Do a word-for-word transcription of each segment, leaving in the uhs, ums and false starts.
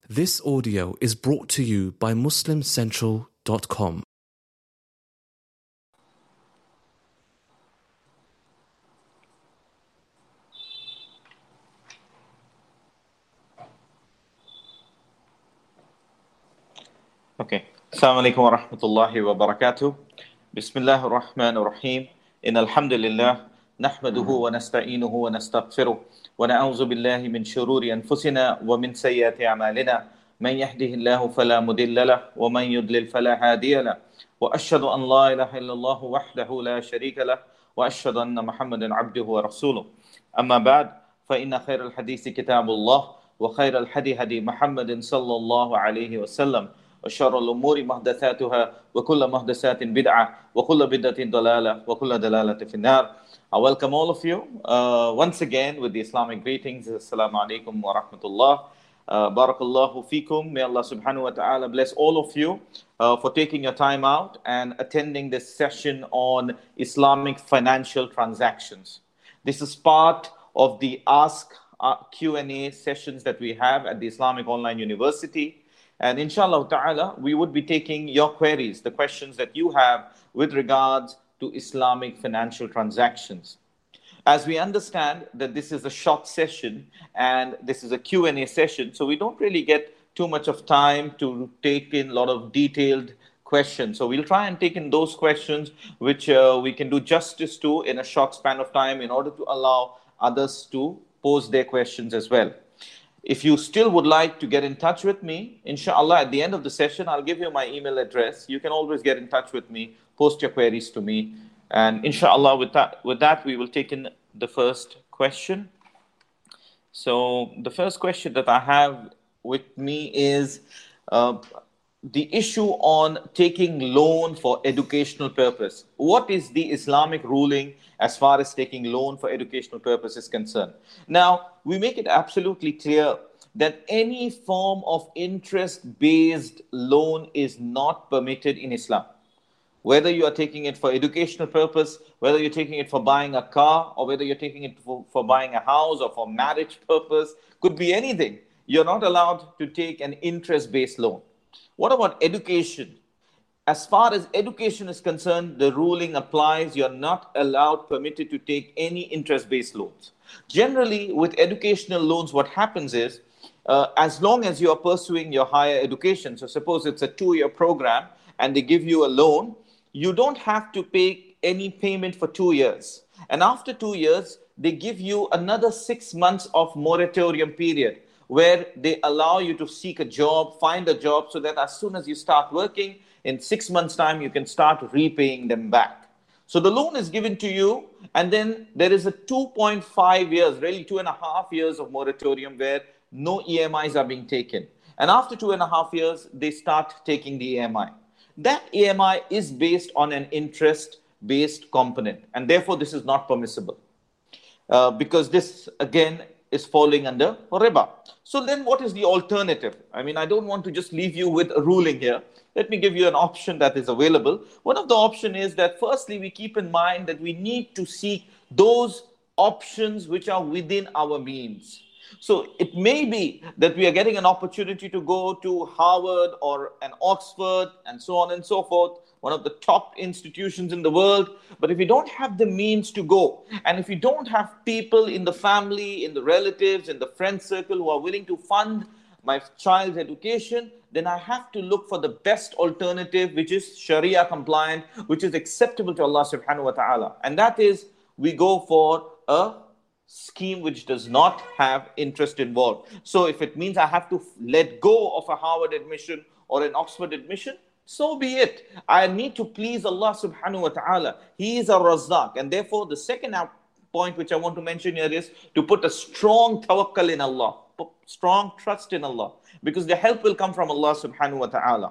This audio is brought to you by muslim central dot com. Okay. Assalamu alaikum wa rahmatullahi wa barakatuh. Bismillah ar-Rahman ar-Rahim. Inna alhamdulillah. Nahmaduhu wa nasta'inuhu wa nastaghfiruh. Wa na'udhu billahi min shururi anfusina wa min sayyati a'malina. Man yahdihillahu fala mudilla lah wa man yudlil fala hadiya lah. Wa ashhadu an la ilaha illallah wahdahu la sharika lah wa ashhadu anna Muhammadan abduhu wa rasuluh. Amma ba'd, fa inna khayral hadithi kitabullah wa khayral hadi hadi Muhammadin sallallahu alayhi wa sallam. وشر الأمور محدثاتها وكل محدثات بدعة وكل بدعة ضلالة وكل ضلالة في النار. I welcome all of you uh, once again with the Islamic greetings. Assalamu alaikum wa rahmatullah. Uh, barakallahu fikum. May Allah subhanahu wa ta'ala bless all of you uh, for taking your time out and attending this session on Islamic financial transactions. This is part of the Ask uh, Q and A sessions that we have at the Islamic Online University. And inshallah ta'ala, we would be taking your queries, the questions that you have with regards to Islamic financial transactions. As we understand that this is a short session and this is a Q and A session, so we don't really get too much of time to take in a lot of detailed questions. So we'll try and take in those questions which uh, we can do justice to in a short span of time in order to allow others to pose their questions as well. If you still would like to get in touch with me, inshallah, at the end of the session, I'll give you my email address. You can always get in touch with me, post your queries to me. And inshallah, with that, with that, we will take in the first question. So the first question that I have with me is uh, the issue on taking loan for educational purpose. What is the Islamic ruling as far as taking loan for educational purpose is concerned? Now, we make it absolutely clear that any form of interest-based loan is not permitted in Islam. Whether you are taking it for educational purpose, whether you're taking it for buying a car, or whether you're taking it for, for buying a house or for marriage purpose, could be anything. You're not allowed to take an interest-based loan. What about education? As far as education is concerned, the ruling applies. You're not allowed, permitted to take any interest-based loans. Generally, with educational loans, what happens is, uh, as long as you are pursuing your higher education, so suppose it's a two-year program and they give you a loan, you don't have to pay any payment for two years. And after two years, they give you another six months of moratorium period, where they allow you to seek a job, find a job, so that as soon as you start working, in six months' time, you can start repaying them back. So the loan is given to you, and then there is a two point five years, really two and a half years of moratorium where no E M Is are being taken. And after two and a half years, they start taking the E M I. That E M I is based on an interest-based component, and therefore this is not permissible. Uh, because this, again, is falling under riba. So then what is the alternative? I mean, I don't want to just leave you with a ruling here. Let me give you an option that is available. One of the options is that firstly, we keep in mind that we need to seek those options which are within our means. So it may be that we are getting an opportunity to go to Harvard or an Oxford and so on and so forth, one of the top institutions in the world. But if you don't have the means to go, and if you don't have people in the family, in the relatives, in the friend circle who are willing to fund my child's education, then I have to look for the best alternative, which is Sharia compliant, which is acceptable to Allah subhanahu wa ta'ala. And that is, we go for a scheme which does not have interest involved. So if it means I have to let go of a Harvard admission or an Oxford admission, so be it. I need to please Allah subhanahu wa ta'ala. He is a Razzaq. And therefore, the second point which I want to mention here is to put a strong tawakkul in Allah, put strong trust in Allah, because the help will come from Allah subhanahu wa ta'ala.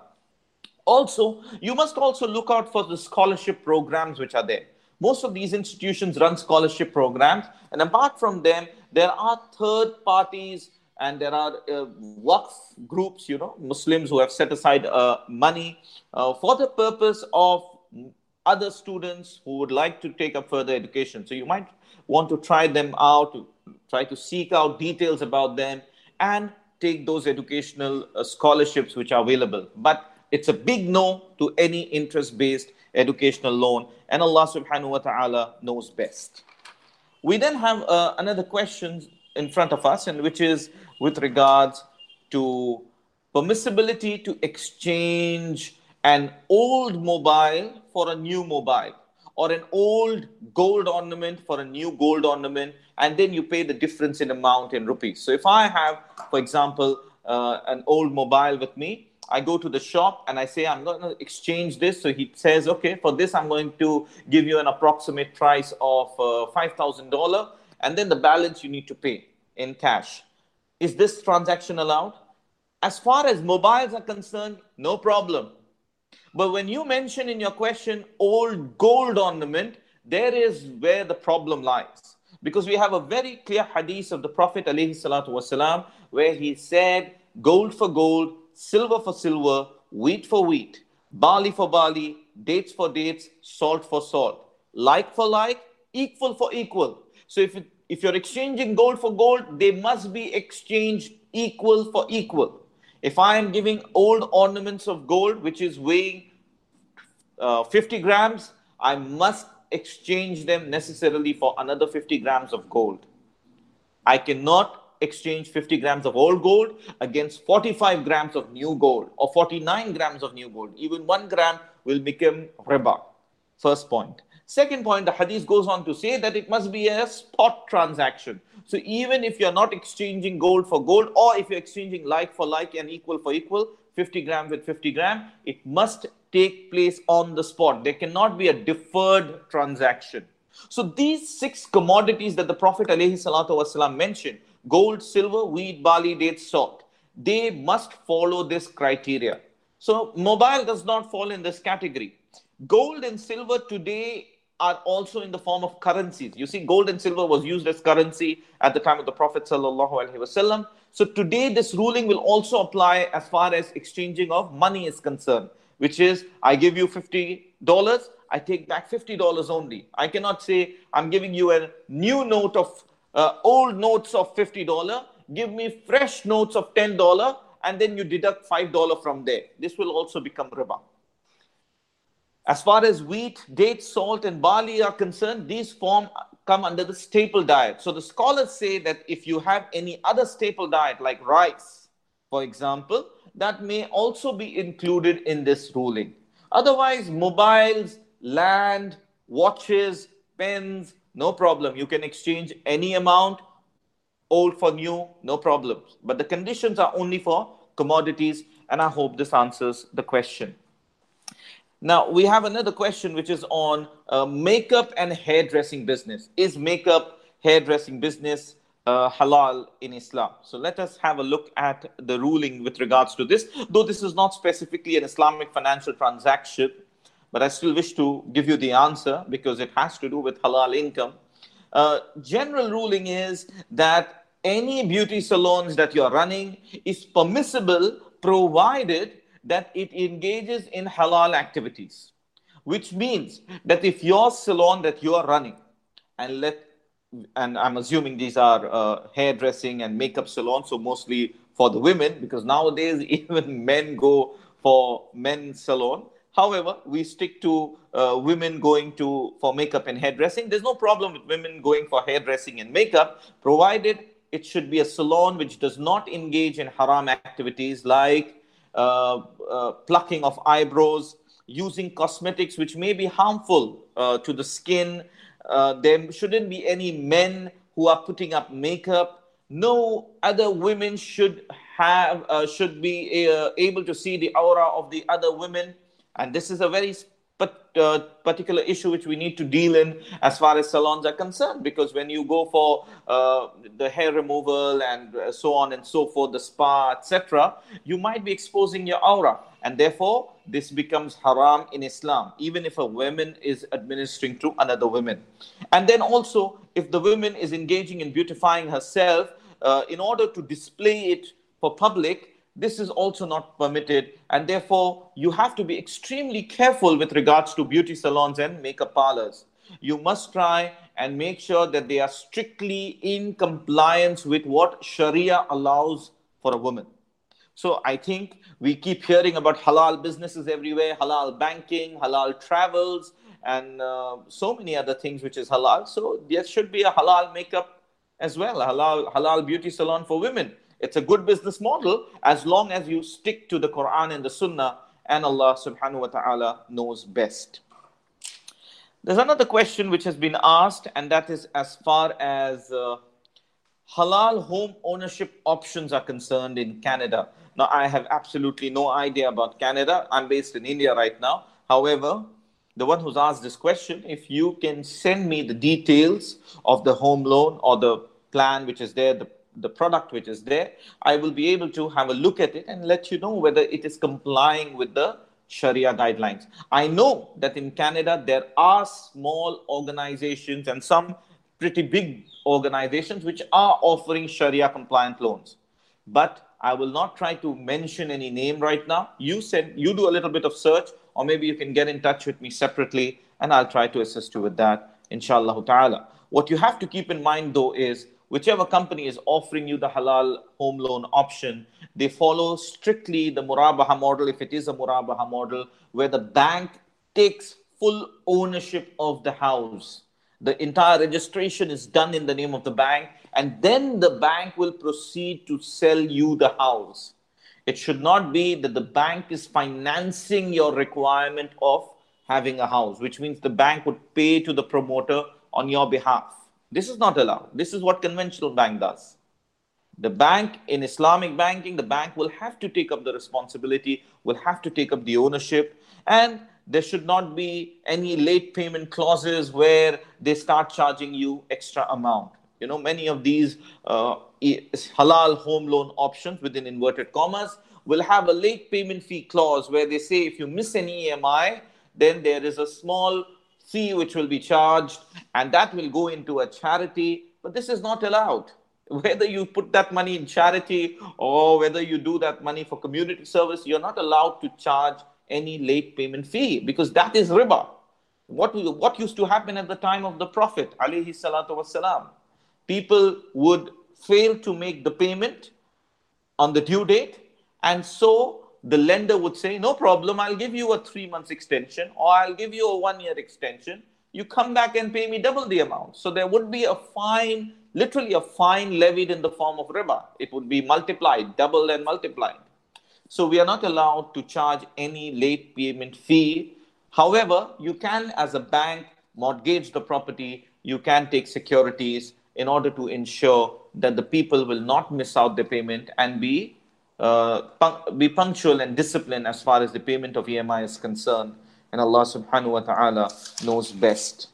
Also, you must also look out for the scholarship programs which are there. Most of these institutions run scholarship programs, and apart from them, there are third parties and there are uh, waqf groups, you know, Muslims who have set aside uh, money uh, for the purpose of other students who would like to take up further education. So you might want to try them out, try to seek out details about them, and take those educational uh, scholarships which are available. But it's a big no to any interest-based educational loan, and Allah subhanahu wa ta'ala knows best. We then have uh, another question in front of us, and which is with regards to permissibility to exchange an old mobile for a new mobile, or an old gold ornament for a new gold ornament, and then you pay the difference in amount in rupees. So if I have, for example, uh, an old mobile with me, I go to the shop and I say, I'm going to exchange this. So he says, okay, for this, I'm going to give you an approximate price of uh, five thousand dollars. And then the balance you need to pay in cash. Is this transaction allowed? As far as mobiles are concerned, no problem. But when you mention in your question, old gold ornament, there is where the problem lies. Because we have a very clear hadith of the Prophet ﷺ, where he said, gold for gold, silver for silver, wheat for wheat, barley for barley, dates for dates, salt for salt, like for like, equal for equal. So if, it, if you're exchanging gold for gold, they must be exchanged equal for equal. If I am giving old ornaments of gold, which is weighing uh, fifty grams, I must exchange them necessarily for another fifty grams of gold. I cannot exchange fifty grams of old gold against forty-five grams of new gold, or forty-nine grams of new gold. Even one gram will become riba. First point. Second point, the hadith goes on to say that it must be a spot transaction. So even if you're not exchanging gold for gold, or if you're exchanging like for like and equal for equal, fifty gram with fifty gram, it must take place on the spot. There cannot be a deferred transaction. So these six commodities that the Prophet ﷺ mentioned, gold, silver, wheat, barley, dates, salt, they must follow this criteria. So mobile does not fall in this category. Gold and silver today are also in the form of currencies. You see, gold and silver was used as currency at the time of the Prophet ﷺ. So today this ruling will also apply as far as exchanging of money is concerned, which is, I give you fifty dollars, I take back fifty dollars only. I cannot say, I'm giving you a new note of uh, old notes of fifty dollars, give me fresh notes of ten dollars, and then you deduct five dollars from there. This will also become riba. As far as wheat, dates, salt, and barley are concerned, these form come under the staple diet. So the scholars say that if you have any other staple diet, like rice, for example, that may also be included in this ruling. Otherwise, mobiles, land, watches, pens, no problem. You can exchange any amount, old for new, no problems. But the conditions are only for commodities, and I hope this answers the question. Now, we have another question which is on uh, makeup and hairdressing business. Is makeup, hairdressing business uh, halal in Islam? So let us have a look at the ruling with regards to this. Though this is not specifically an Islamic financial transaction, but I still wish to give you the answer because it has to do with halal income. Uh, general ruling is that any beauty salons that you're running is permissible provided that it engages in halal activities, which means that if your salon that you are running, and let, and I'm assuming these are uh, hairdressing and makeup salons, so mostly for the women, because nowadays even men go for men's salon. However, we stick to uh, women going to for makeup and hairdressing. There's no problem with women going for hairdressing and makeup, provided it should be a salon which does not engage in haram activities like Uh, uh, plucking of eyebrows, using cosmetics which may be harmful uh, to the skin. Uh, there shouldn't be any men who are putting up makeup. No other women should have uh, should be uh, able to see the aura of the other women. And this is a very But uh, particular issue which we need to deal in as far as salons are concerned, because when you go for uh, the hair removal and so on and so forth, the spa, et cetera, you might be exposing your aura, and therefore this becomes haram in Islam, even if a woman is administering to another woman. And then also, if the woman is engaging in beautifying herself uh, in order to display it for public, this is also not permitted, and therefore you have to be extremely careful with regards to beauty salons and makeup parlors. You must try and make sure that they are strictly in compliance with what Sharia allows for a woman. So I think we keep hearing about halal businesses everywhere, halal banking, halal travels, and uh, so many other things which is halal. So there should be a halal makeup as well, a halal, halal beauty salon for women. It's a good business model as long as you stick to the Quran and the Sunnah, and Allah subhanahu wa ta'ala knows best. There's another question which has been asked, and that is as far as uh, halal home ownership options are concerned in Canada. Now, I have absolutely no idea about Canada. I'm based in India right now. However, the one who's asked this question, if you can send me the details of the home loan or the plan which is there, the, the product which is there, I will be able to have a look at it and let you know whether it is complying with the Sharia guidelines. I know that in Canada, there are small organizations and some pretty big organizations which are offering Sharia compliant loans. But I will not try to mention any name right now. You send, you do a little bit of search, or maybe you can get in touch with me separately and I'll try to assist you with that, inshallah ta'ala. What you have to keep in mind though is, whichever company is offering you the halal home loan option, they follow strictly the Murabaha model, if it is a Murabaha model, where the bank takes full ownership of the house. The entire registration is done in the name of the bank, and then the bank will proceed to sell you the house. It should not be that the bank is financing your requirement of having a house, which means the bank would pay to the promoter on your behalf. This is not allowed. This is what conventional bank does. The bank, in Islamic banking, the bank will have to take up the responsibility, will have to take up the ownership, and there should not be any late payment clauses where they start charging you extra amount. You know, many of these uh, halal home loan options within inverted commas will have a late payment fee clause where they say if you miss an E M I, then there is a small fee which will be charged and that will go into a charity. But this is not allowed. Whether you put that money in charity or whether you do that money for community service, you're not allowed to charge any late payment fee, because that is riba. What, what used to happen at the time of the Prophet, alayhi salatu wasalam? People would fail to make the payment on the due date, and so the lender would say, no problem, I'll give you a three months extension or I'll give you a one year extension. You come back and pay me double the amount. So there would be a fine, literally a fine levied in the form of riba. It would be multiplied, doubled and multiplied. So we are not allowed to charge any late payment fee. However, you can, as a bank, mortgage the property. You can take securities in order to ensure that the people will not miss out their payment and be uh, pun- be punctual and disciplined as far as the payment of E M I is concerned. And Allah subhanahu wa ta'ala knows best.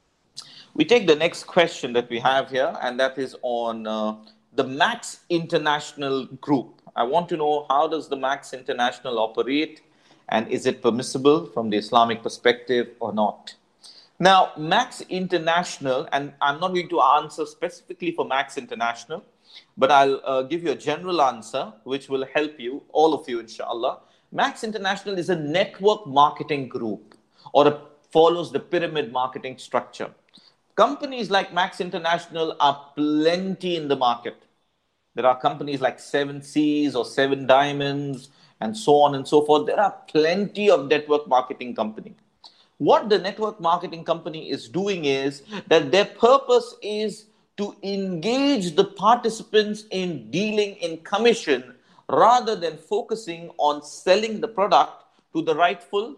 We take the next question that we have here, and that is on uh, the Max International Group. I want to know, how does the Max International operate, and is it permissible from the Islamic perspective or not? Now, Max International, and I'm not going to answer specifically for Max International, but I'll uh, give you a general answer which will help you, all of you, inshallah. Max International is a network marketing group, or a, follows the pyramid marketing structure. Companies like Max International are plenty in the market. There are companies like Seven Seas or Seven Diamonds and so on and so forth. There are plenty of network marketing companies. What the network marketing company is doing is that their purpose is to engage the participants in dealing in commission rather than focusing on selling the product to the rightful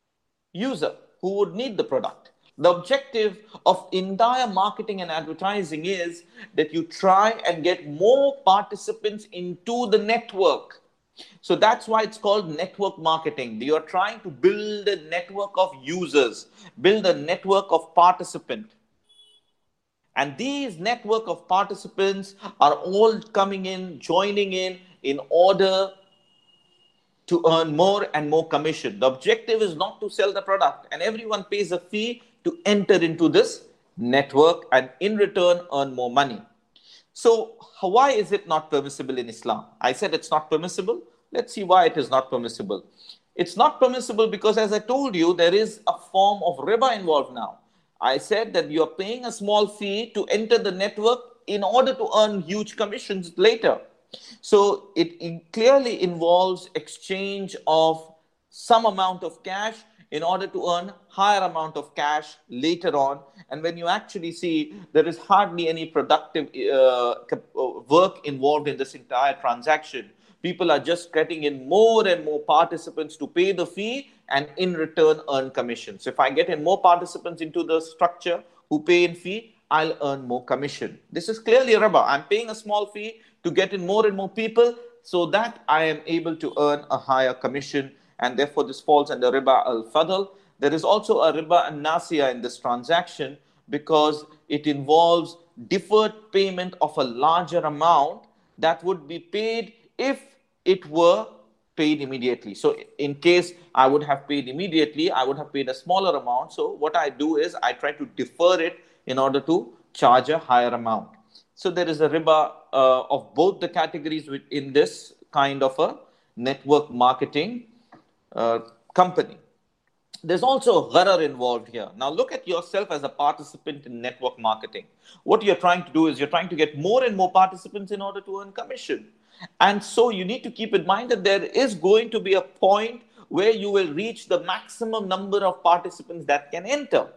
user who would need the product. The objective of entire marketing and advertising is that you try and get more participants into the network. So that's why it's called network marketing. You are trying to build a network of users, build a network of participants. And these network of participants are all coming in, joining in, in order to earn more and more commission. The objective is not to sell the product, and everyone pays a fee to enter into this network and in return earn more money. So why is it not permissible in Islam? I said it's not permissible. Let's see why it is not permissible. It's not permissible because, as I told you, there is a form of riba involved now. I said that you're paying a small fee to enter the network in order to earn huge commissions later. So it, it clearly involves exchange of some amount of cash in order to earn higher amount of cash later on. And when you actually see, there is hardly any productive uh, work involved in this entire transaction. People are just getting in more and more participants to pay the fee and in return earn commission. So if I get in more participants into the structure who pay in fee, I'll earn more commission. This is clearly riba. I'm paying a small fee to get in more and more people so that I am able to earn a higher commission, and therefore this falls under riba al-fadl. There is also a riba an-nasiya in this transaction because it involves deferred payment of a larger amount that would be paid if it were paid immediately. So in case I would have paid immediately, I would have paid a smaller amount. So what I do is I try to defer it in order to charge a higher amount. So there is a riba uh, of both the categories in this kind of a network marketing uh, company. There's also gharar involved here. Now look at yourself as a participant in network marketing. What you're trying to do is you're trying to get more and more participants in order to earn commission. And so you need to keep in mind that there is going to be a point where you will reach the maximum number of participants that can enter.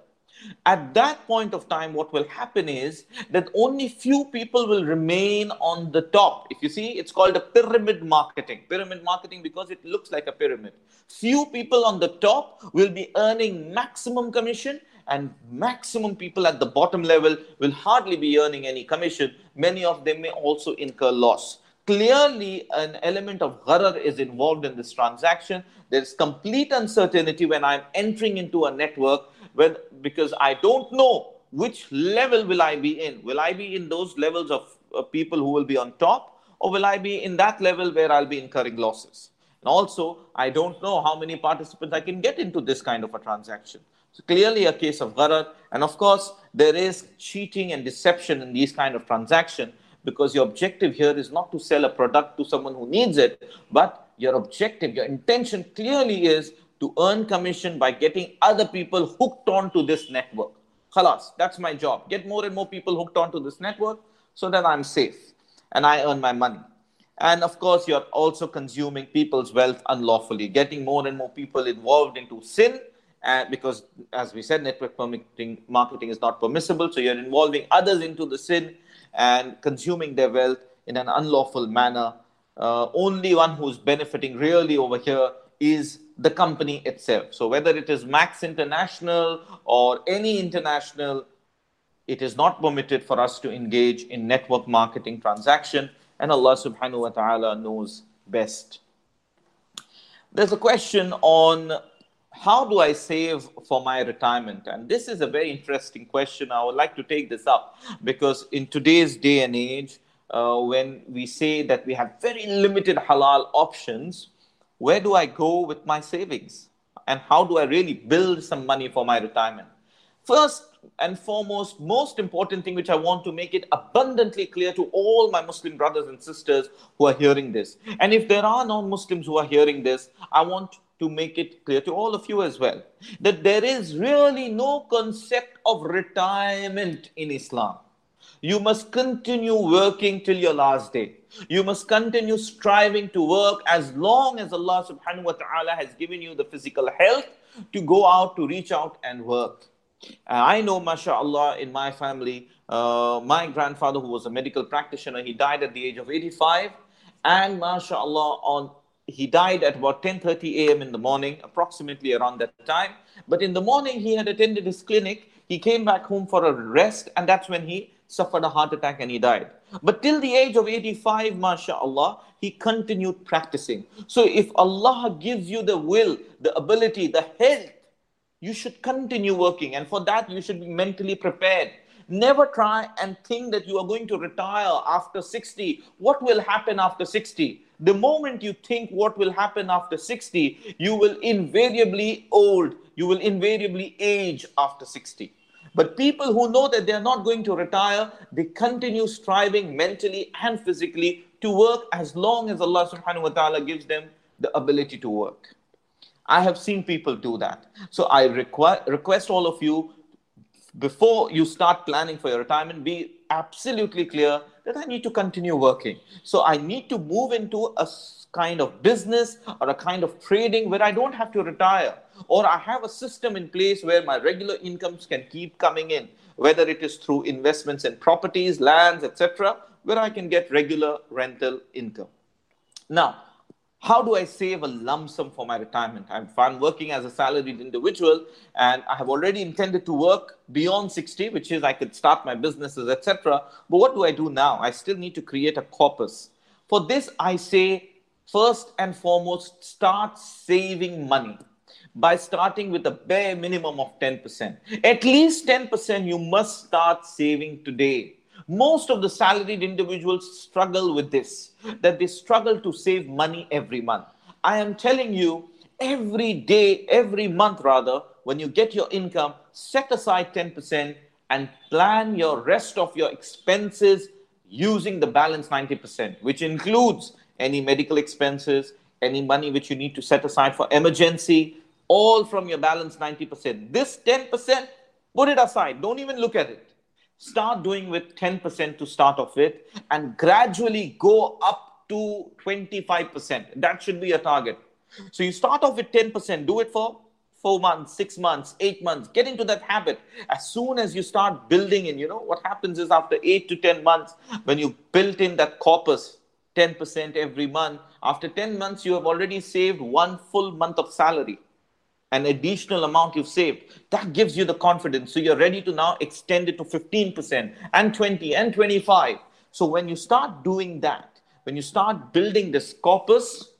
At that point of time, what will happen is that only few people will remain on the top. If you see, it's called a pyramid marketing. Pyramid marketing because it looks like a pyramid. Few people on the top will be earning maximum commission, and maximum people at the bottom level will hardly be earning any commission. Many of them may also incur loss. Clearly, an element of gharar is involved in this transaction. There is complete uncertainty when I'm entering into a network when, because I don't know which level will I be in. Will I be in those levels of uh, people who will be on top, or will I be in that level where I'll be incurring losses? And also, I don't know how many participants I can get into this kind of a transaction. So clearly a case of gharar. And of course, there is cheating and deception in these kind of transactions, because your objective here is not to sell a product to someone who needs it, but your objective, your intention clearly is to earn commission by getting other people hooked onto this network. Khalas, that's my job. Get more and more people hooked onto this network so that I'm safe and I earn my money. And of course, you're also consuming people's wealth unlawfully, getting more and more people involved into sin, and because, as we said, network marketing, marketing is not permissible. So you're involving others into the sin and consuming their wealth in an unlawful manner. Uh, only one who's benefiting really over here is the company itself. So whether it is Max International or any international, it is not permitted for us to engage in network marketing transaction, and Allah subhanahu wa ta'ala knows best. There's a question on how do I save for my retirement? And this is a very interesting question. I would like to take this up because in today's day and age, uh, when we say that we have very limited halal options, where do I go with my savings? And how do I really build some money for my retirement? First and foremost, most important thing which I want to make it abundantly clear to all my Muslim brothers and sisters who are hearing this. And if there are non-Muslims who are hearing this, I want to make it clear to all of you as well, that there is really no concept of retirement in Islam. You must continue working till your last day. You must continue striving to work as long as Allah subhanahu wa ta'ala has given you the physical health to go out, to reach out and work. Uh, I know, mashallah, in my family, uh, my grandfather, who was a medical practitioner, he died at the age of eighty-five. And mashallah, on he died at about ten thirty a m in the morning, approximately around that time. But in the morning, he had attended his clinic. He came back home for a rest, and that's when he suffered a heart attack and he died. But till the age of eighty-five, mashallah, he continued practicing. So if Allah gives you the will, the ability, the health, you should continue working. And for that, you should be mentally prepared. Never try and think that you are going to retire after sixty. What will happen after sixty? The moment you think what will happen after sixty, you will invariably old. You will invariably age after sixty. But people who know that they are not going to retire, they continue striving mentally and physically to work as long as Allah subhanahu wa ta'ala gives them the ability to work. I have seen people do that. So I request, request all of you, before you start planning for your retirement, be absolutely clear that I need to continue working. So I need to move into a kind of business or a kind of trading where I don't have to retire, or I have a system in place where my regular incomes can keep coming in, whether it is through investments in properties, lands, et cetera, where I can get regular rental income. Now, how do I save a lump sum for my retirement? If I'm working as a salaried individual and I have already intended to work beyond sixty, which is I could start my businesses, et cetera. But what do I do now? I still need to create a corpus. For this, I say, first and foremost, start saving money by starting with a bare minimum of ten percent. At least ten percent you must start saving today. Most of the salaried individuals struggle with this, that they struggle to save money every month. I am telling you, every day, every month rather, when you get your income, set aside ten percent and plan your rest of your expenses using the balance ninety percent, which includes any medical expenses, any money which you need to set aside for emergency, all from your balance ninety percent. This ten percent, put it aside. Don't even look at it. Start doing with ten percent to start off with and gradually go up to twenty-five percent. That should be a target. So you start off with ten percent. Do it for four months, six months, eight months. Get into that habit. As soon as you start building in, you know, what happens is after eight to ten months, when you built in that corpus, ten percent every month, after ten months, you have already saved one full month of salary. An additional amount you've saved, that gives you the confidence. So you're ready to now extend it to fifteen percent and twenty and twenty-five. So when you start doing that, when you start building this corpus,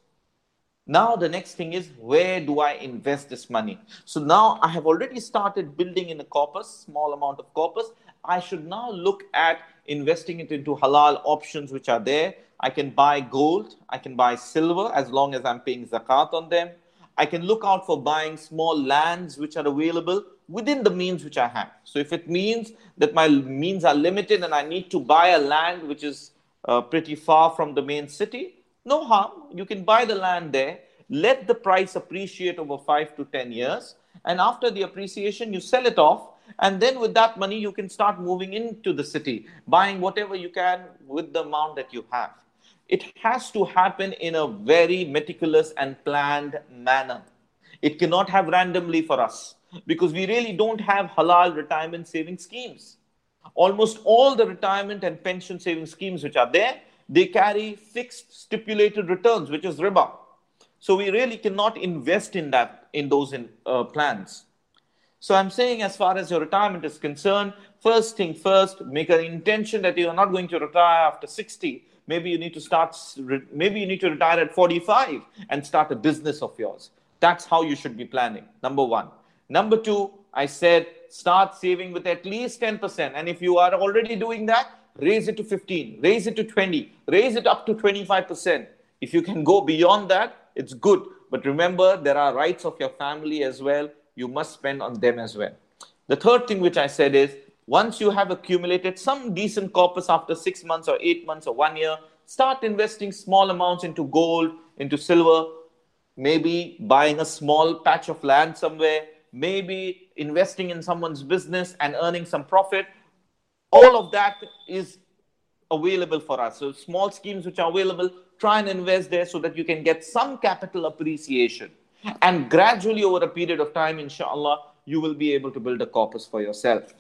now the next thing is, where do I invest this money? So now I have already started building in a corpus, small amount of corpus. I should now look at investing it into halal options which are there. I can buy gold, I can buy silver as long as I'm paying zakat on them. I can look out for buying small lands which are available within the means which I have. So if it means that my means are limited and I need to buy a land which is uh, pretty far from the main city, no harm. You can buy the land there, let the price appreciate over five to ten years. And after the appreciation, you sell it off. And then with that money, you can start moving into the city, buying whatever you can with the amount that you have. It has to happen in a very meticulous and planned manner. It cannot have randomly for us because we really don't have halal retirement saving schemes. Almost all the retirement and pension saving schemes which are there, they carry fixed stipulated returns, which is riba. So we really cannot invest in that, in those in, uh, plans. So I'm saying, as far as your retirement is concerned, first thing first, make an intention that you are not going to retire after sixty. Maybe you need to start, maybe you need to retire at forty-five and start a business of yours. That's how you should be planning, number one. Number two, I said, start saving with at least ten percent. And if you are already doing that, raise it to fifteen, raise it to twenty, raise it up to twenty-five percent. If you can go beyond that, it's good. But remember, there are rights of your family as well. You must spend on them as well. The third thing which I said is, once you have accumulated some decent corpus after six months or eight months or one year, start investing small amounts into gold, into silver, maybe buying a small patch of land somewhere, maybe investing in someone's business and earning some profit. All of that is available for us. So small schemes which are available, try and invest there so that you can get some capital appreciation. And gradually over a period of time, inshallah, you will be able to build a corpus for yourself.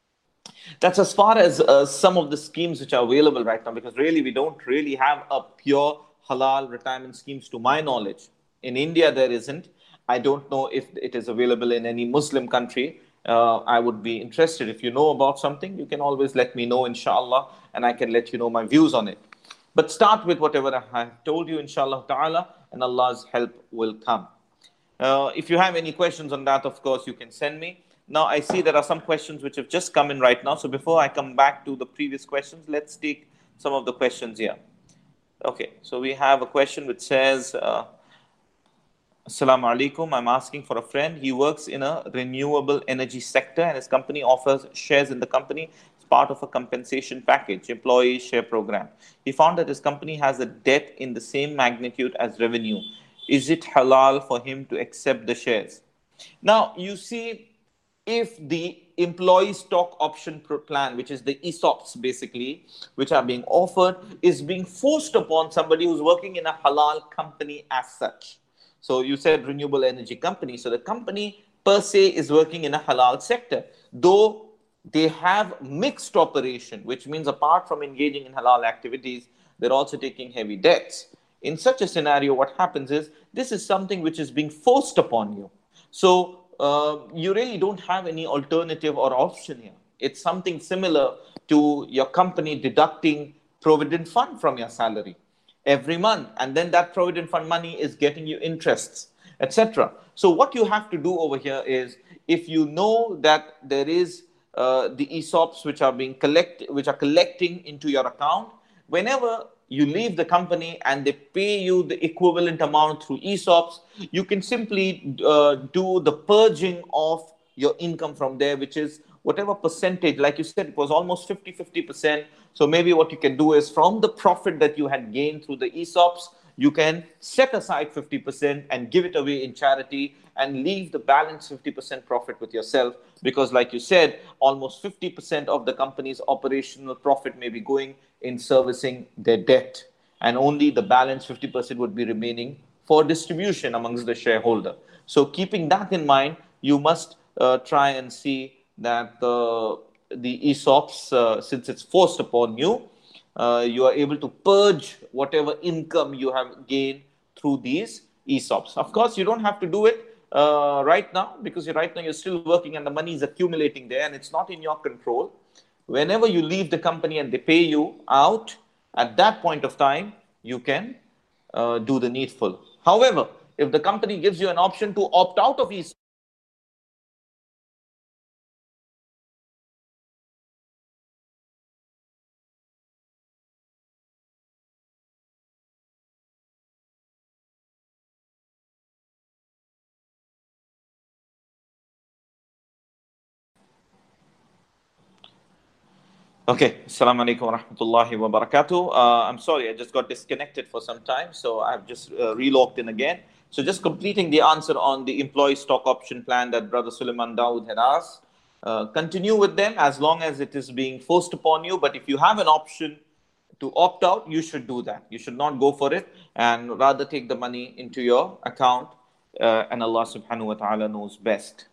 That's as far as uh, some of the schemes which are available right now, because really we don't really have a pure halal retirement schemes to my knowledge. In India, there isn't. I don't know if it is available in any Muslim country. Uh, I would be interested. If you know about something, you can always let me know, inshallah, and I can let you know my views on it. But start with whatever I have told you, inshallah ta'ala, and Allah's help will come. Uh, if you have any questions on that, of course, you can send me. Now, I see there are some questions which have just come in right now. So before I come back to the previous questions, let's take some of the questions here. Okay, so we have a question which says, uh, Assalamu alaikum. I'm asking for a friend. He works in a renewable energy sector and his company offers shares in the company as part of a compensation package, employee share program. He found that his company has a debt in the same magnitude as revenue. Is it halal for him to accept the shares? Now, you see, if the employee stock option plan, which is the E S O Ps basically, which are being offered, is being forced upon somebody who's working in a halal company as such. So you said renewable energy company. So the company per se is working in a halal sector, though they have mixed operation, which means apart from engaging in halal activities, they're also taking heavy debts. In such a scenario, what happens is this is something which is being forced upon you. So uh, you really don't have any alternative or option here. It's something similar to your company deducting provident fund from your salary every month, and then that provident fund money is getting you interests, etc. So what you have to do over here is, if you know that there is uh, the E S O Ps which are being collect which are collecting into your account, whenever you leave the company and they pay you the equivalent amount through E S O Ps, you can simply uh, do the purging of your income from there, which is whatever percentage. Like you said, it was almost fifty fifty percent. So maybe what you can do is, from the profit that you had gained through the E S O Ps, you can set aside fifty percent and give it away in charity and leave the balance fifty percent profit with yourself. Because like you said, almost fifty percent of the company's operational profit may be going in servicing their debt, and only the balance fifty percent would be remaining for distribution amongst the shareholder. So keeping that in mind, you must uh, try and see that the, the E S O Ps, uh, since it's forced upon you, uh, you are able to purge whatever income you have gained through these E S O Ps. Of course, you don't have to do it uh, right now, because right now you're still working and the money is accumulating there and it's not in your control. Whenever you leave the company and they pay you out, at that point of time, you can uh, do the needful. However, if the company gives you an option to opt out of E S O P, okay, Assalamu alaikum wa rahmatullahi wa barakatuh. Uh, I'm sorry, I just got disconnected for some time, so I've just uh, relogged in again. So just completing the answer on the employee stock option plan that Brother Suleiman Dawood had asked. Uh, continue with them as long as it is being forced upon you. But if you have an option to opt out, you should do that. You should not go for it, and rather take the money into your account, uh, and Allah subhanahu wa ta'ala knows best.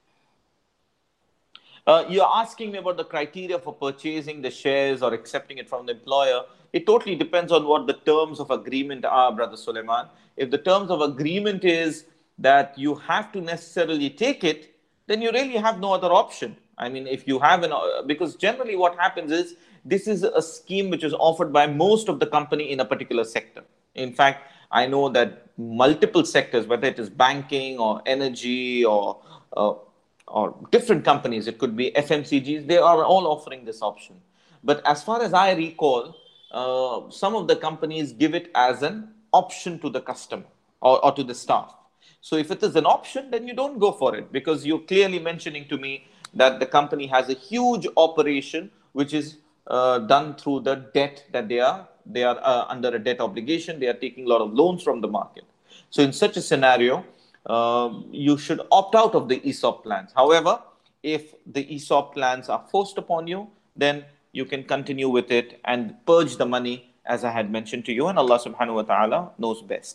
Uh, you're asking me about the criteria for purchasing the shares or accepting it from the employer. It totally depends on what the terms of agreement are, Brother Suleiman. If the terms of agreement is that you have to necessarily take it, then you really have no other option. I mean, if you have an, uh, because generally what happens is, this is a scheme which is offered by most of the company in a particular sector. In fact, I know that multiple sectors, whether it is banking or energy or uh, or different companies, it could be F M C Gs, they are all offering this option. But as far as I recall, uh, some of the companies give it as an option to the customer or, or to the staff. So if it is an option, then you don't go for it, because you're clearly mentioning to me that the company has a huge operation which is uh, done through the debt that they are, they are uh, under a debt obligation. They are taking a lot of loans from the market. So in such a scenario, Uh, you should opt out of the E S O P plans. However, if the E S O P plans are forced upon you, then you can continue with it and purge the money, as I had mentioned to you, and Allah subhanahu wa ta'ala knows best.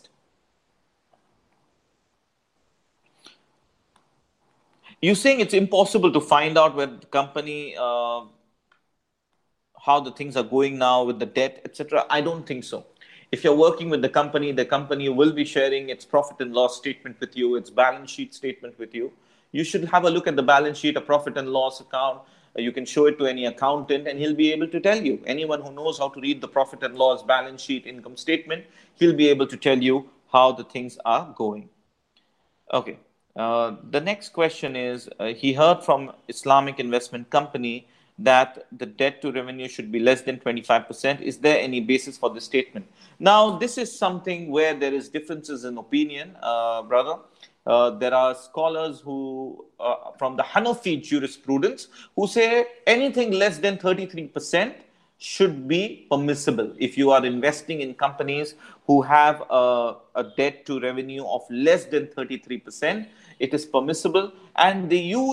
You're saying it's impossible to find out where the company, uh, how the things are going now with the debt, et cetera. I don't think so. If you're working with the company, the company will be sharing its profit and loss statement with you, its balance sheet statement with you. You should have a look at the balance sheet, a profit and loss account. You can show it to any accountant and he'll be able to tell you. Anyone who knows how to read the profit and loss, balance sheet, income statement, he'll be able to tell you how the things are going. Okay. Uh, the next question is, uh, he heard from Islamic investment company that the debt to revenue should be less than twenty-five percent. Is there any basis for this statement? Now, this is something where there is differences in opinion, uh, brother. Uh, there are scholars who, uh, from the Hanafi jurisprudence, who say anything less than thirty-three percent should be permissible. If you are investing in companies who have a, a debt to revenue of less than thirty-three percent, it is permissible. And they use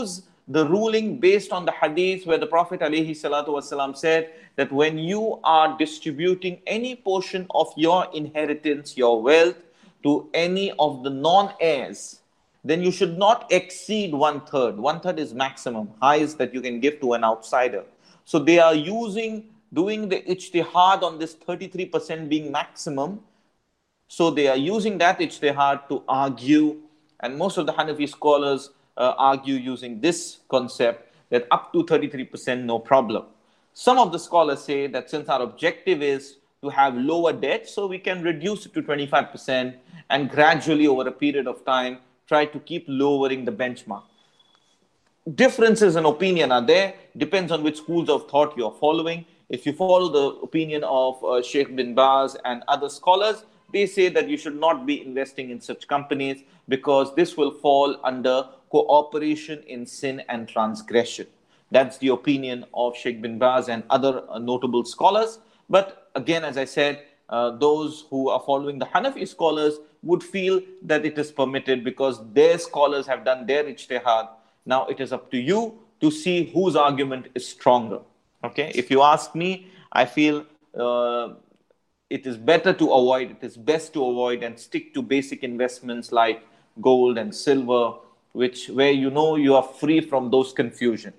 the ruling based on the hadith where the Prophet alayhi salatu wasalam said that when you are distributing any portion of your inheritance, your wealth, to any of the non-heirs, then you should not exceed one third. One third is maximum, highest that you can give to an outsider. So they are using, doing the ijtihad on this thirty-three percent being maximum. So they are using that ijtihad to argue, and most of the Hanafi scholars uh, argue using this concept that up to thirty-three percent, no problem. Some of the scholars say that since our objective is to have lower debt, so we can reduce it to twenty-five percent and gradually over a period of time try to keep lowering the benchmark. Differences in opinion are there, depends on which schools of thought you are following. If you follow the opinion of uh, Sheikh bin Baz and other scholars, they say that you should not be investing in such companies because this will fall under cooperation in sin and transgression. That's the opinion of Sheikh bin Baz and other uh, notable scholars. But again, as I said, uh, those who are following the Hanafi scholars would feel that it is permitted because their scholars have done their ijtihad. Now it is up to you to see whose argument is stronger. Okay, if you ask me, I feel uh, it is better to avoid, it is best to avoid and stick to basic investments like gold and silver, which where you know you are free from those confusion.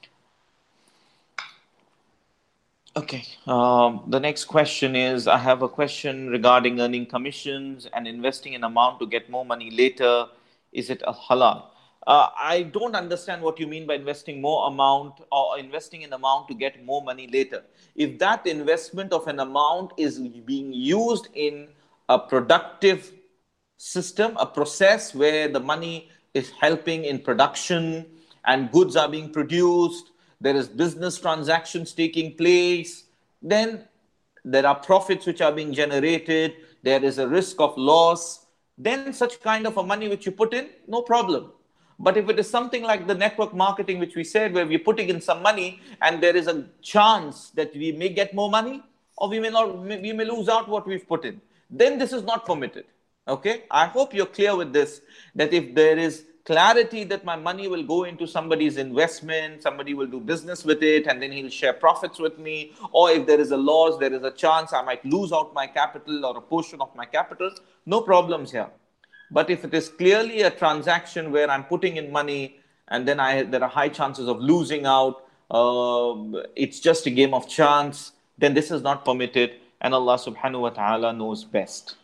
Okay, um, the next question is, I have a question regarding earning commissions and investing an amount to get more money later. Is it a halal? Uh, I don't understand what you mean by investing more amount or investing an amount to get more money later. If that investment of an amount is being used in a productive system, a process where the money is helping in production and goods are being produced, there is business transactions taking place, then there are profits which are being generated, there is a risk of loss, then such kind of a money which you put in, no problem. But if it is something like the network marketing, which we said, where we're putting in some money and there is a chance that we may get more money or we may not, we may lose out what we've put in, then this is not permitted. Okay, I hope you're clear with this, that if there is clarity that my money will go into somebody's investment, somebody will do business with it and then he'll share profits with me, or if there is a loss, there is a chance I might lose out my capital or a portion of my capital, no problems here. But if it is clearly a transaction where I'm putting in money and then I there are high chances of losing out, uh, it's just a game of chance, then this is not permitted and Allah subhanahu wa ta'ala knows best.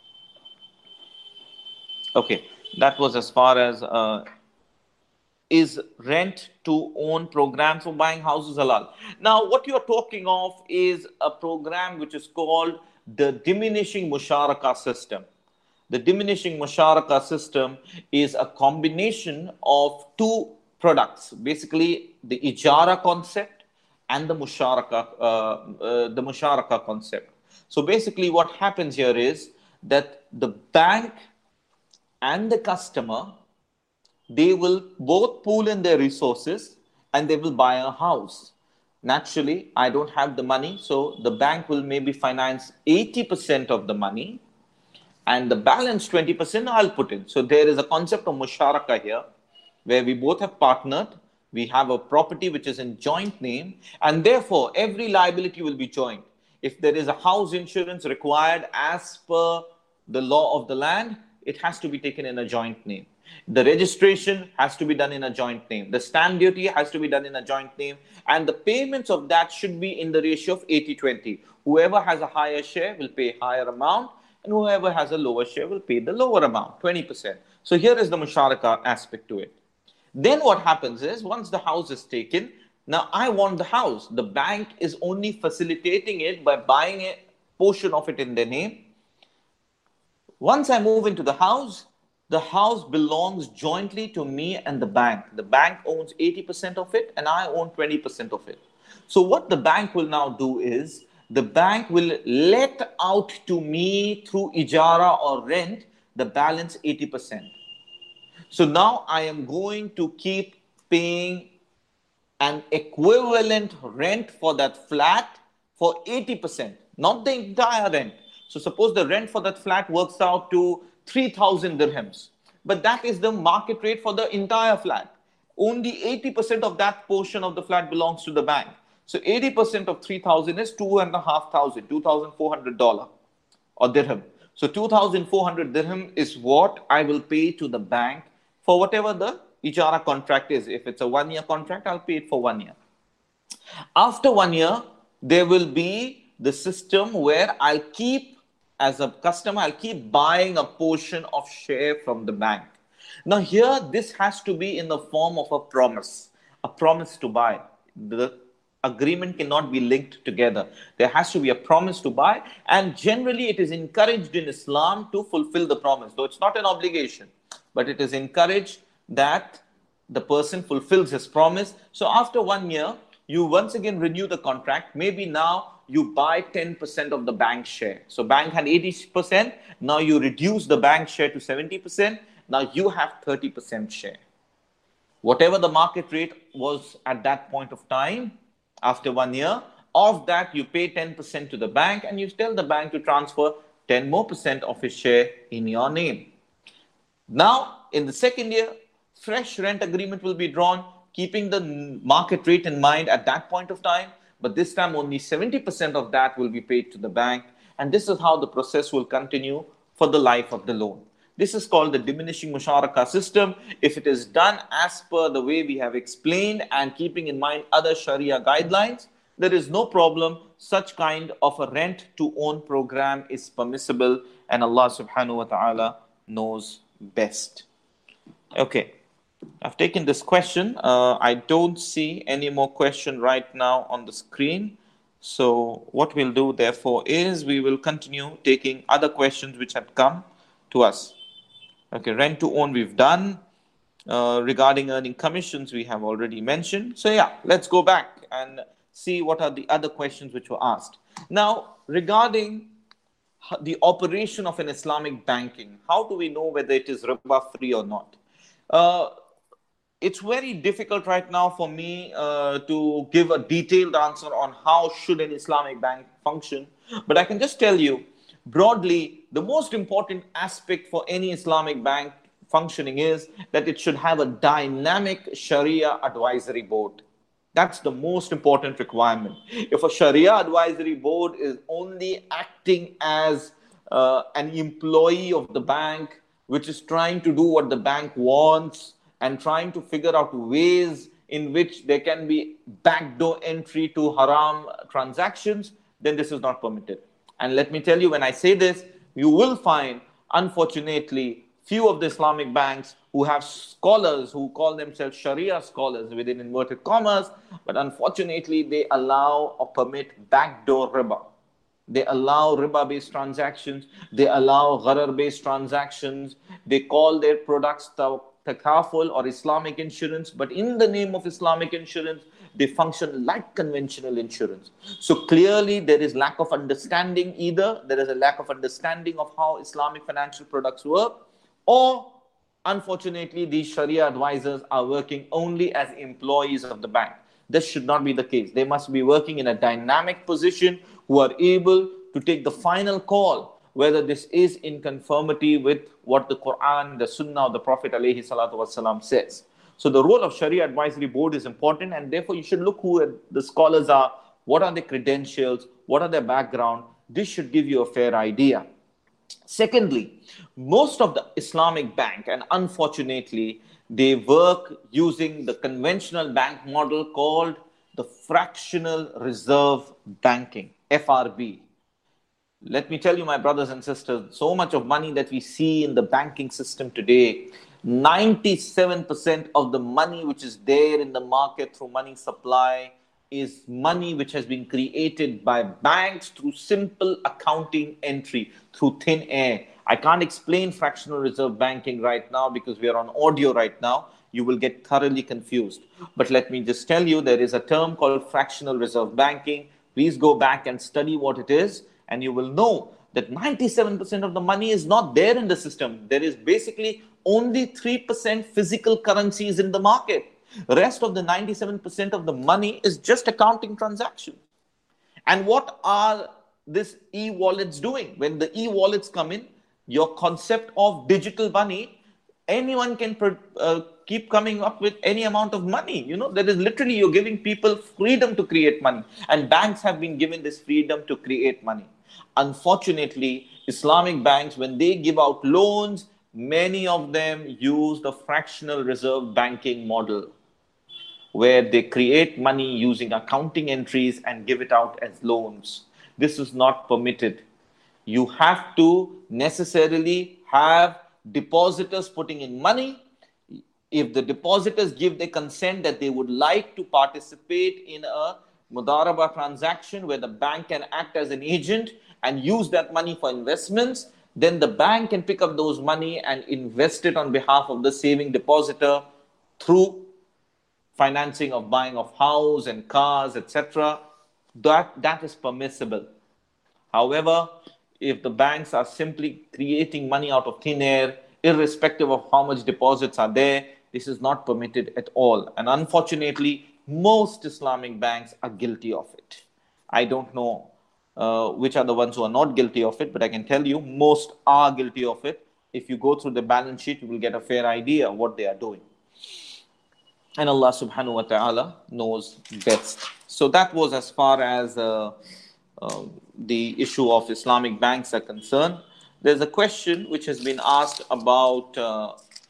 Okay, that was as far as uh, is rent to own program for buying houses halal. Now, what you're talking of is a program which is called the diminishing musharaka system. The diminishing musharaka system is a combination of two products, basically the ijara concept and the musharaka, uh, uh, the musharaka concept. So basically what happens here is that the bank and the customer, they will both pool in their resources and they will buy a house. Naturally, I don't have the money, so the bank will maybe finance eighty percent of the money and the balance twenty percent I'll put in. So there is a concept of musharaka here where we both have partnered. We have a property which is in joint name and therefore every liability will be joint. If there is a house insurance required as per the law of the land, it has to be taken in a joint name. The registration has to be done in a joint name. The stamp duty has to be done in a joint name. And the payments of that should be in the ratio of eighty twenty. Whoever has a higher share will pay higher amount and whoever has a lower share will pay the lower amount, twenty percent. So here is the musharaka aspect to it. Then what happens is, once the house is taken, now I want the house. The bank is only facilitating it by buying a portion of it in their name. Once I move into the house, the house belongs jointly to me and the bank. The bank owns eighty percent of it and I own twenty percent of it. So what the bank will now do is, the bank will let out to me through ijara or rent the balance eighty percent. So now I am going to keep paying an equivalent rent for that flat for eighty percent, not the entire rent. So suppose the rent for that flat works out to three thousand dirhams, but that is the market rate for the entire flat. only eighty percent of that portion of the flat belongs to the bank. So eighty percent of three thousand is two and a half thousand, two thousand four hundred dollars or dirham. So two thousand four hundred dirham is what I will pay to the bank for whatever the ijara contract is. If it's a one year contract, I'll pay it for one year. After one year, there will be the system where I'll keep, as a customer, I'll keep buying a portion of share from the bank. Now here, this has to be in the form of a promise, a promise to buy. The agreement cannot be linked together. There has to be a promise to buy, and generally it is encouraged in Islam to fulfill the promise, though it's not an obligation, but it is encouraged that the person fulfills his promise. So after one year, you once again renew the contract. Maybe now you buy ten percent of the bank share. So bank had eighty percent. Now you reduce the bank share to seventy percent. Now you have thirty percent share. Whatever the market rate was at that point of time, after one year, of that you pay ten percent to the bank, and you tell the bank to transfer ten more percent of his share in your name. Now, in the second year, fresh rent agreement will be drawn, keeping the market rate in mind at that point of time, but this time only seventy percent of that will be paid to the bank, and this is how the process will continue for the life of the loan. This is called the diminishing musharaka system. If it is done as per the way we have explained and keeping in mind other Sharia guidelines, there is no problem. Such kind of a rent to own program is permissible, and Allah subhanahu wa ta'ala knows best. Okay. I've taken this question. Uh, I don't see any more question right now on the screen. So what we'll do, therefore, is we will continue taking other questions which have come to us. Okay, rent to own we've done. Uh, regarding earning commissions, we have already mentioned. So yeah, let's go back and see what are the other questions which were asked. Now, regarding the operation of an Islamic banking, how do we know whether it is riba free or not? Uh, It's very difficult right now for me uh, to give a detailed answer on how should an Islamic bank function. But I can just tell you, broadly, the most important aspect for any Islamic bank functioning is that it should have a dynamic Sharia advisory board. That's the most important requirement. If a Sharia advisory board is only acting as uh, an employee of the bank, which is trying to do what the bank wants, and trying to figure out ways in which there can be backdoor entry to haram transactions, then this is not permitted. And let me tell you, when I say this, you will find, unfortunately, few of the Islamic banks who have scholars who call themselves Sharia scholars within inverted commas, but unfortunately they allow or permit backdoor riba. They allow riba-based transactions. They allow gharar-based transactions. They call their products takaful or Islamic insurance, but in the name of Islamic insurance, they function like conventional insurance. So clearly there is lack of understanding. Either there is a lack of understanding of how Islamic financial products work, or unfortunately these Sharia advisors are working only as employees of the bank. This should not be the case. They must be working in a dynamic position who are able to take the final call whether this is in conformity with what the Quran, the Sunnah of the Prophet alayhi salatu wasalam says. So the role of Sharia Advisory Board is important, and therefore you should look who the scholars are, what are their credentials, what are their background. This should give you a fair idea. Secondly, most of the Islamic bank, and unfortunately, they work using the conventional bank model called the fractional reserve banking, F R B. Let me tell you, my brothers and sisters, so much of money that we see in the banking system today, ninety-seven percent of the money which is there in the market through money supply is money which has been created by banks through simple accounting entry, through thin air. I can't explain fractional reserve banking right now because we are on audio right now. You will get thoroughly confused. But let me just tell you, there is a term called fractional reserve banking. Please go back and study what it is, and you will know that ninety-seven percent of the money is not there in the system. There is basically only three percent physical currencies in the market. The rest of the ninety-seven percent of the money is just accounting transactions. And what are these e-wallets doing? When the e-wallets come in, your concept of digital money, anyone can uh, keep coming up with any amount of money. You know, that is literally you're giving people freedom to create money. And banks have been given this freedom to create money. Unfortunately, Islamic banks, when they give out loans, many of them use the fractional reserve banking model, where they create money using accounting entries and give it out as loans. This is not permitted. You have to necessarily have depositors putting in money. If the depositors give their consent that they would like to participate in a mudaraba transaction where the bank can act as an agent and use that money for investments, then the bank can pick up those money and invest it on behalf of the saving depositor through financing of buying of house and cars, et cetera. That, that is permissible. However, if the banks are simply creating money out of thin air, irrespective of how much deposits are there, this is not permitted at all. And unfortunately, most Islamic banks are guilty of it. I don't know uh, which are the ones who are not guilty of it, but I can tell you most are guilty of it. If you go through the balance sheet, you will get a fair idea of what they are doing. And Allah subhanahu wa ta'ala knows best. So that was as far as uh, uh, the issue of Islamic banks are concerned. There's a question which has been asked about uh,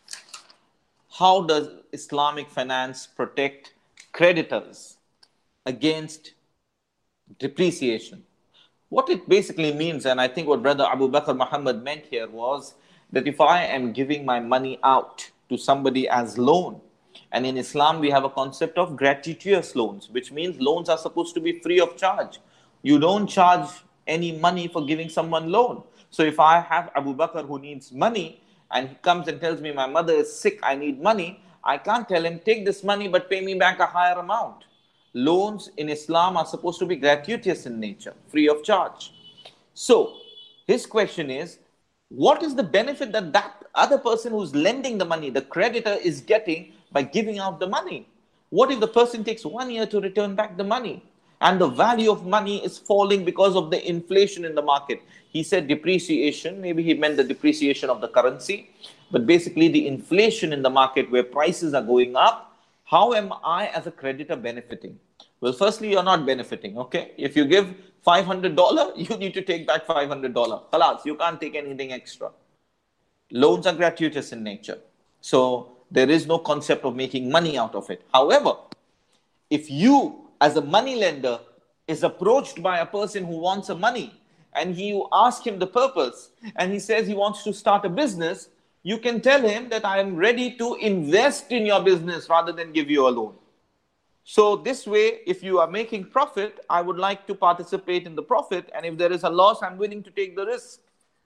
how does Islamic finance protect creditors against depreciation? What it basically means, and I think what Brother Abu Bakr Muhammad meant here was that if I am giving my money out to somebody as loan, and in Islam we have a concept of gratuitous loans, which means loans are supposed to be free of charge. You don't charge any money for giving someone loan. So if I have Abu Bakr who needs money and he comes and tells me my mother is sick, I need money, I can't tell him take this money but pay me back a higher amount. Loans in Islam are supposed to be gratuitous in nature, free of charge. So his question is, what is the benefit that that other person who's lending the money, the creditor, is getting by giving out the money? What if the person takes one year to return back the money and the value of money is falling because of the inflation in the market? He said depreciation, maybe he meant the depreciation of the currency, but basically the inflation in the market where prices are going up. How am I as a creditor benefiting? Well, firstly, you're not benefiting, okay? If you give five hundred dollars, you need to take back five hundred dollars. Khalas, you can't take anything extra. Loans are gratuitous in nature. So there is no concept of making money out of it. However, if you as a money lender is approached by a person who wants a money and you ask him the purpose and he says he wants to start a business, you can tell him that I am ready to invest in your business rather than give you a loan. So this way, if you are making profit, I would like to participate in the profit, and if there is a loss, I'm willing to take the risk.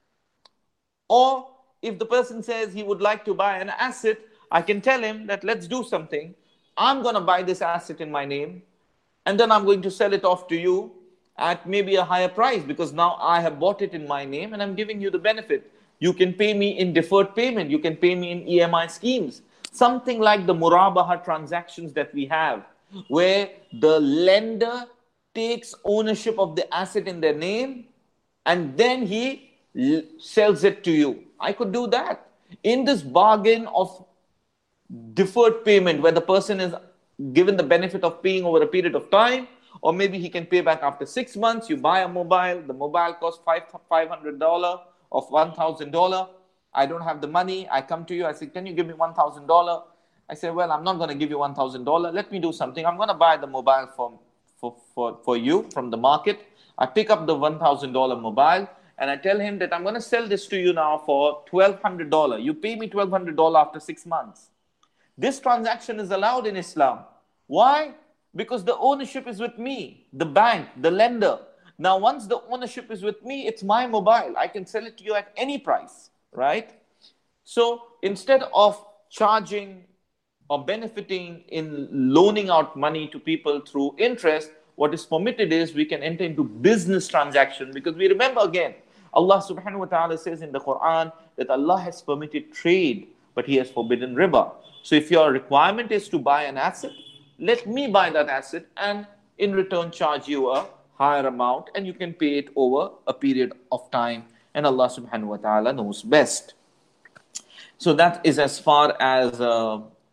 Or if the person says he would like to buy an asset, I can tell him that let's do something. I'm going to buy this asset in my name, and then I'm going to sell it off to you at maybe a higher price because now I have bought it in my name and I'm giving you the benefit. You can pay me in deferred payment. You can pay me in E M I schemes. Something like the murabaha transactions that we have, where the lender takes ownership of the asset in their name and then he l- sells it to you. I could do that. In this bargain of deferred payment, where the person is given the benefit of paying over a period of time, or maybe he can pay back after six months, you buy a mobile, the mobile costs five hundred dollars of one thousand dollars. I don't have the money. I come to you, I say, can you give me one thousand dollars? I say, well, I'm not going to give you one thousand dollars. Let me do something. I'm going to buy the mobile from, for, for, for you from the market. I pick up the one thousand dollars mobile and I tell him that I'm going to sell this to you now for twelve hundred dollars. You pay me twelve hundred dollars after six months. This transaction is allowed in Islam. Why? Because the ownership is with me, the bank, the lender. Now, once the ownership is with me, it's my mobile. I can sell it to you at any price, right? So instead of charging or benefiting in loaning out money to people through interest, what is permitted is we can enter into business transaction, because we remember again, Allah subhanahu wa ta'ala says in the Quran that Allah has permitted trade, but He has forbidden riba. So if your requirement is to buy an asset, let me buy that asset and in return charge you a higher amount and you can pay it over a period of time, and Allah subhanahu wa ta'ala knows best. So that is as far as uh,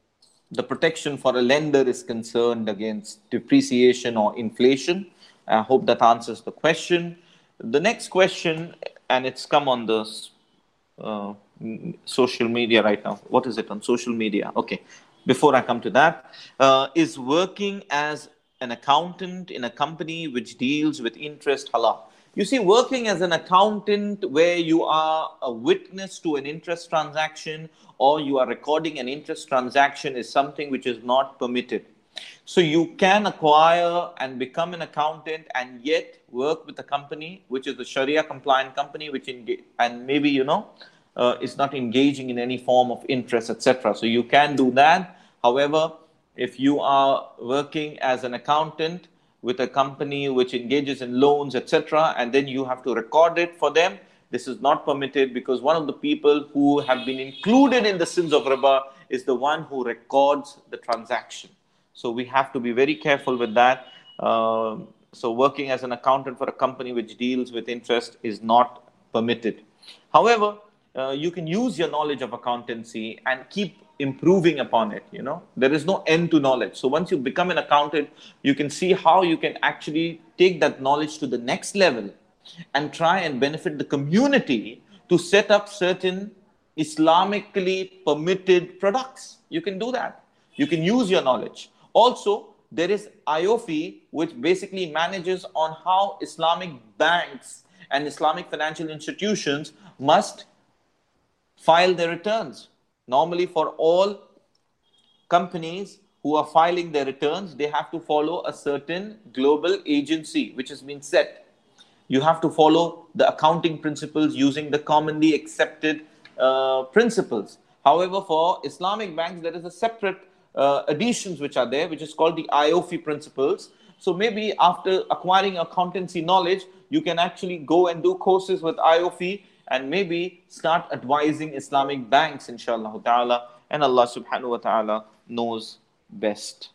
the protection for a lender is concerned against depreciation or inflation. I hope that answers the question. The next question, and it's come on the uh, social media right now. What is it on social media? Okay. Before I come to that, uh, is working as an accountant in a company which deals with interest halal? You see, working as an accountant where you are a witness to an interest transaction or you are recording an interest transaction is something which is not permitted. So you can acquire and become an accountant and yet work with a company which is a Sharia compliant company, which engage, and maybe you know uh, is not engaging in any form of interest, et cetera. So you can do that. However, if you are working as an accountant with a company which engages in loans, et cetera, and then you have to record it for them, this is not permitted, because one of the people who have been included in the sins of riba is the one who records the transaction. So we have to be very careful with that. Uh, so working as an accountant for a company which deals with interest is not permitted. However, uh, you can use your knowledge of accountancy and keep improving upon it. You know, there is no end to knowledge. So once you become an accountant, you can see how you can actually take that knowledge to the next level and try and benefit the community to set up certain Islamically permitted products. You can do that. You can use your knowledge. Also, there is I O F I, which basically manages on how Islamic banks and Islamic financial institutions must file their returns. Normally, for all companies who are filing their returns, they have to follow a certain global agency which has been set. You have to follow the accounting principles using the commonly accepted uh, principles. However, for Islamic banks, there is a separate uh, additions which are there, which is called the I O F I principles. So maybe after acquiring accountancy knowledge, you can actually go and do courses with I O F I and maybe start advising Islamic banks, inshallah ta'ala. And Allah subhanahu wa ta'ala knows best.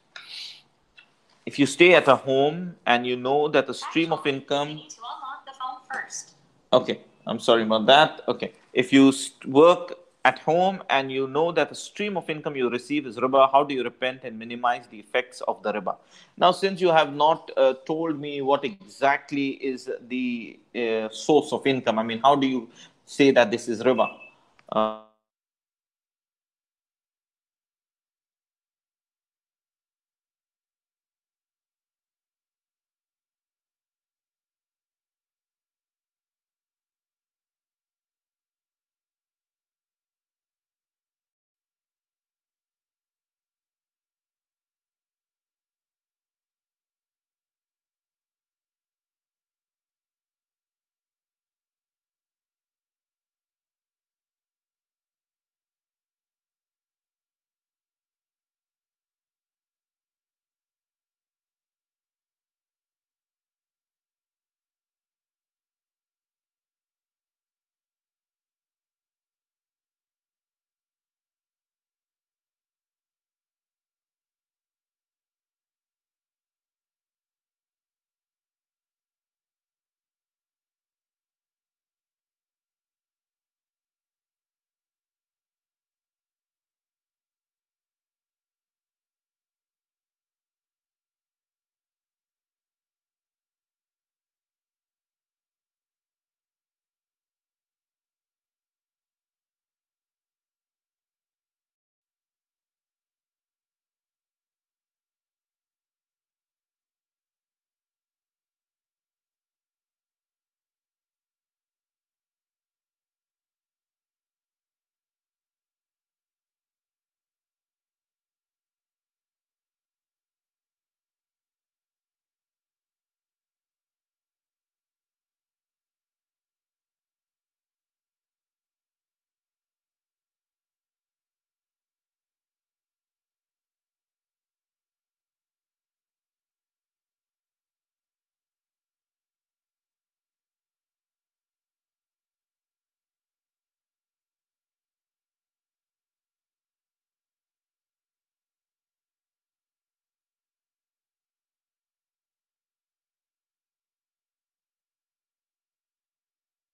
If you stay at a home and you know that the stream of income... You need to unlock the phone first. Okay, I'm sorry about that. Okay, if you work at home and you know that the stream of income you receive is riba, how do you repent and minimize the effects of the riba? Now, since you have not uh, told me what exactly is the uh, source of income, I mean, how do you say that this is riba? Uh,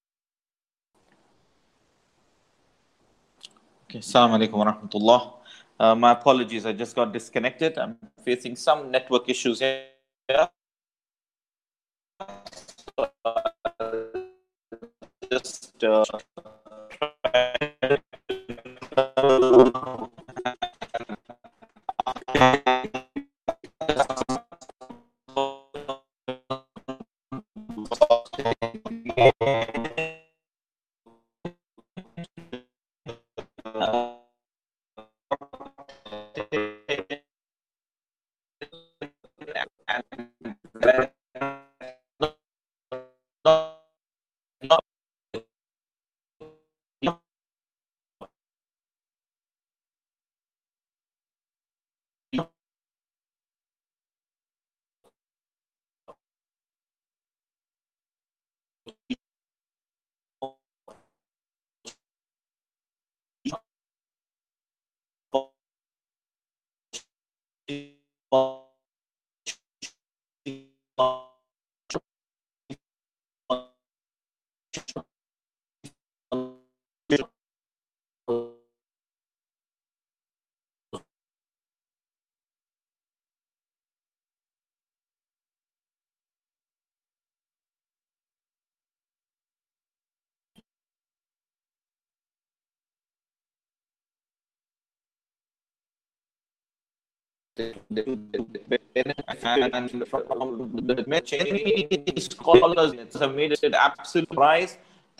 Okay, Assalamu alaikum wa rahmatullah. Uh, my apologies, I just got disconnected. I'm facing some network issues here. So, uh, just uh, and from the many scholars have made it absolute price.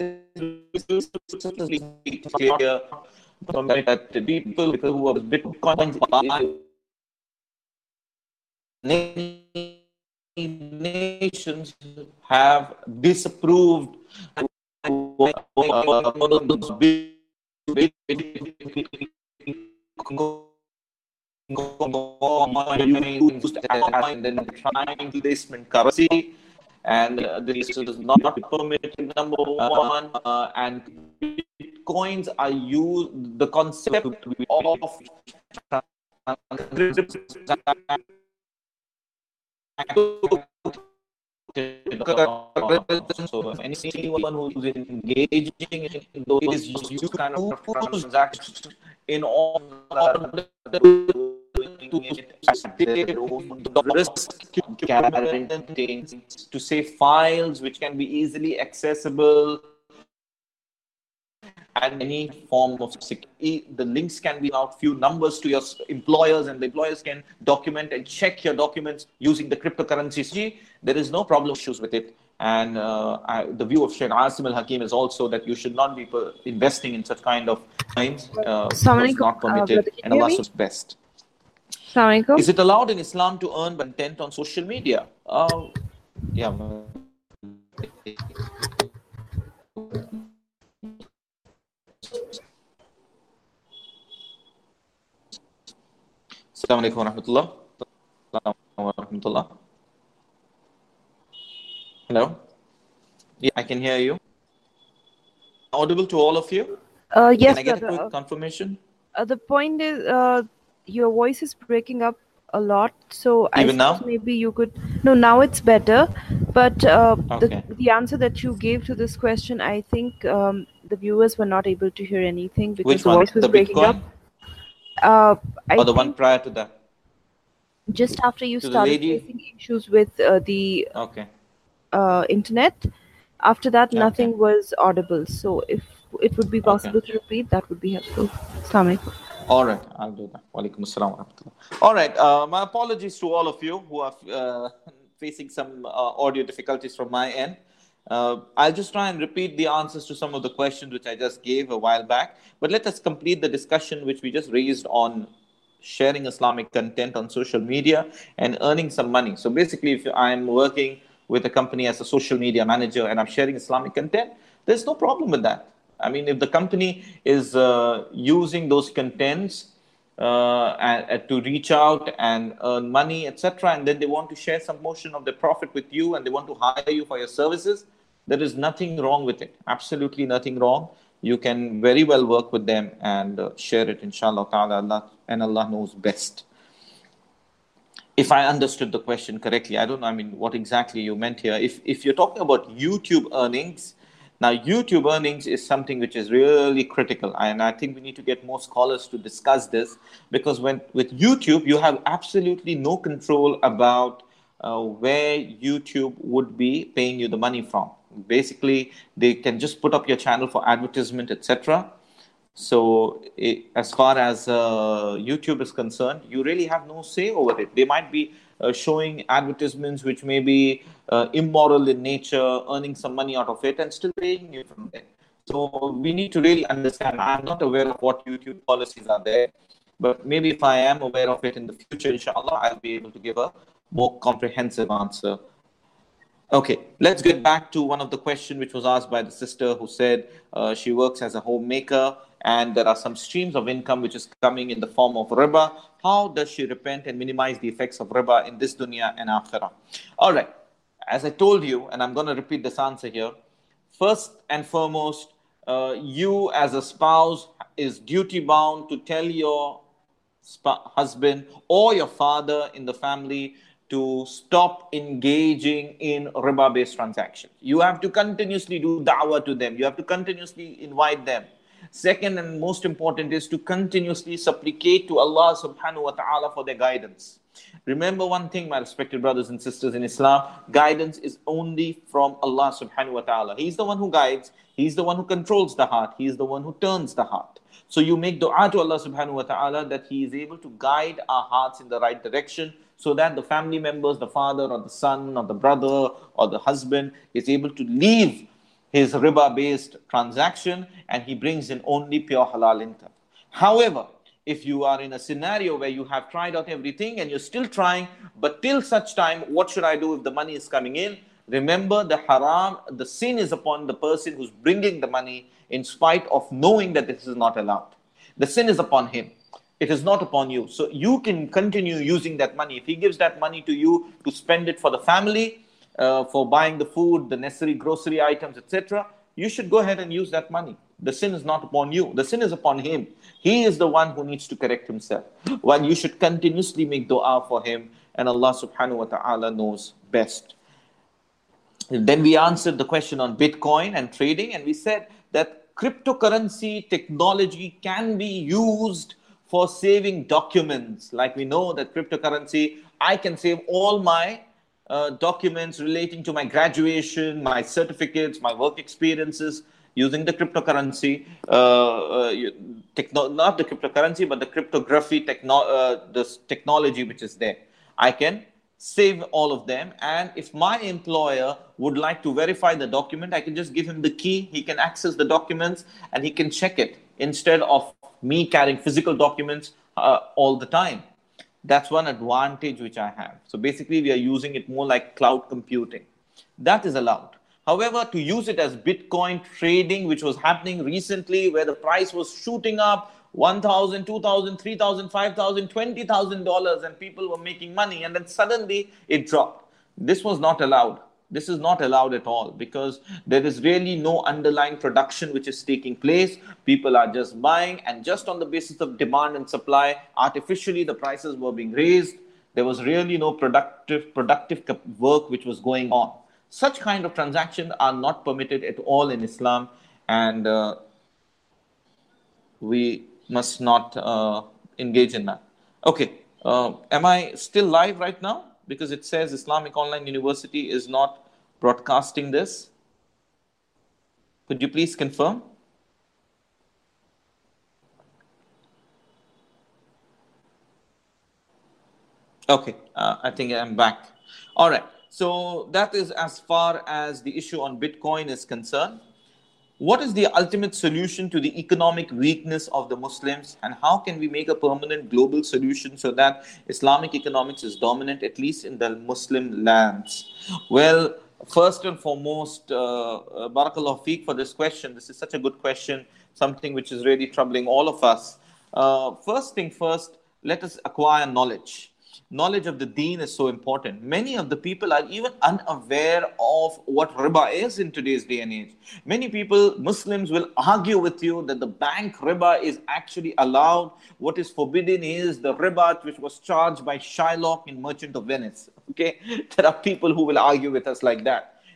That people who are Bitcoin nations have disapproved and then trying replacement currency, and uh, this is not permitted, number one, uh, and bitcoins are used, the concept of so anyone who's engaging in those use kind of transactions in all to risk guaranteeing to save files which can be easily accessible and any form of security. The links can be out few numbers to your employers, and the employers can document and check your documents using the cryptocurrency. There is no problem issues with it. And uh, I, the view of Sheikh Asim Al-Hakim is also that you should not be investing in such kind of things. Uh, it's not permitted, uh, and Allah knows best. Is it allowed in Islam to earn content on social media? Uh, yeah. Assalamu alaikum wa rahmatullah. Wa rahmatullah. Hello? Yeah, I can hear you. Audible to all of you? Uh, yes, Can I get brother. a quick confirmation? Uh, the point is, uh, your voice is breaking up a lot. So Even I suppose now? maybe you could. No, now it's better. But uh, Okay. the the answer that you gave to this question, I think um, the viewers were not able to hear anything because Which the one? voice was The breaking up. Bitcoin? Uh, I Or the one think prior to that? just after you To the started lady? facing issues with uh, the Okay. uh, internet, after that Okay. nothing was audible. So if it would be Okay. possible to repeat, that would be helpful. Assalamu alaikum. All right, I'll do that. Walaikum assalam wa rahmatullah. All right, uh, my apologies to all of you who are uh, facing some uh, audio difficulties from my end. Uh, I'll just try and repeat the answers to some of the questions which I just gave a while back. But let us complete the discussion which we just raised on sharing Islamic content on social media and earning some money. So basically, if I'm working with a company as a social media manager and I'm sharing Islamic content, there's no problem with that. I mean, if the company is uh, using those contents uh, and, and to reach out and earn money, et cetera, and then they want to share some portion of the profit with you and they want to hire you for your services, there is nothing wrong with it. Absolutely nothing wrong. You can very well work with them and uh, share it, inshallah ta'ala, Allah, and Allah knows best. If I understood the question correctly, I don't know, I mean, what exactly you meant here. If, if you're talking about YouTube earnings, Now, YouTube earnings is something which is really critical, and I think we need to get more scholars to discuss this, because when with YouTube, you have absolutely no control about uh, where YouTube would be paying you the money from. Basically, they can just put up your channel for advertisement, et cetera. So, it, as far as uh, YouTube is concerned, you really have no say over it. They might be uh, showing advertisements which may be uh, immoral in nature, earning some money out of it, and still paying you from there. So, we need to really understand. I'm not aware of what YouTube policies are there, but maybe if I am aware of it in the future, inshallah, I'll be able to give a more comprehensive answer. Okay, let's get back to one of the questions which was asked by the sister who said uh, she works as a homemaker and there are some streams of income which is coming in the form of riba. How does she repent and minimize the effects of riba in this dunya and akhirah? All right, as I told you, and I'm going to repeat this answer here. First and foremost, uh, you as a spouse is duty bound to tell your husband or your father in the family to stop engaging in riba-based transactions. You have to continuously do da'wah to them. You have to continuously invite them. Second and most important is to continuously supplicate to Allah subhanahu wa ta'ala for their guidance. Remember one thing, my respected brothers and sisters in Islam, guidance is only from Allah subhanahu wa ta'ala. He's the one who guides. He's the one who controls the heart. He's the one who turns the heart. So you make dua to Allah subhanahu wa ta'ala that He is able to guide our hearts in the right direction, so that the family members, the father or the son or the brother or the husband is able to leave his riba-based transaction and he brings in only pure halal income. However, if you are in a scenario where you have tried out everything and you're still trying, but till such time, what should I do if the money is coming in? Remember, the haram, the sin is upon the person who's bringing the money in spite of knowing that this is not allowed. The sin is upon him. It is not upon you. So you can continue using that money. If he gives that money to you to spend it for the family, uh, for buying the food, the necessary grocery items, et cetera, you should go ahead and use that money. The sin is not upon you. The sin is upon him. He is the one who needs to correct himself. While you should continuously make dua for him, and Allah subhanahu wa ta'ala knows best. Then we answered the question on Bitcoin and trading, and we said that cryptocurrency technology can be used for saving documents. Like we know that cryptocurrency, I can save all my uh, documents relating to my graduation, my certificates, my work experiences using the cryptocurrency, uh, uh, techno- not the cryptocurrency, but the cryptography, techno- uh, this technology which is there. I can save all of them, and if my employer would like to verify the document, I can just give him the key. He can access the documents and he can check it instead of me carrying physical documents uh, all the time. That's one advantage which I have. So basically, we are using it more like cloud computing. That is allowed. However, to use it as Bitcoin trading, which was happening recently, where the price was shooting up one thousand, two thousand, three thousand, five thousand, twenty thousand dollars, and people were making money, and then suddenly it dropped. This was not allowed. This is not allowed at all, because there is really no underlying production which is taking place. People are just buying, and just on the basis of demand and supply, artificially the prices were being raised. There was really no productive, productive work which was going on. Such kind of transactions are not permitted at all in Islam, and uh, we must not uh, engage in that. Okay, uh, am I still live right now? Because it says Islamic Online University is not broadcasting this. Could you please confirm? Okay, uh, I think I'm back. All right, so that is as far as the issue on Bitcoin is concerned. What is the ultimate solution to the economic weakness of the Muslims, and how can we make a permanent global solution so that Islamic economics is dominant, at least in the Muslim lands? Well, first and foremost, uh, uh, Barakallahu Feek for this question. This is such a good question, something which is really troubling all of us. Uh, first thing first, let us acquire knowledge. Knowledge of the deen is so important. Many of the people are even unaware of what riba is in today's day and age. Many people, Muslims, will argue with you that the bank riba is actually allowed. What is forbidden is the riba which was charged by Shylock in Merchant of Venice. Okay, there are people who will argue with us like that.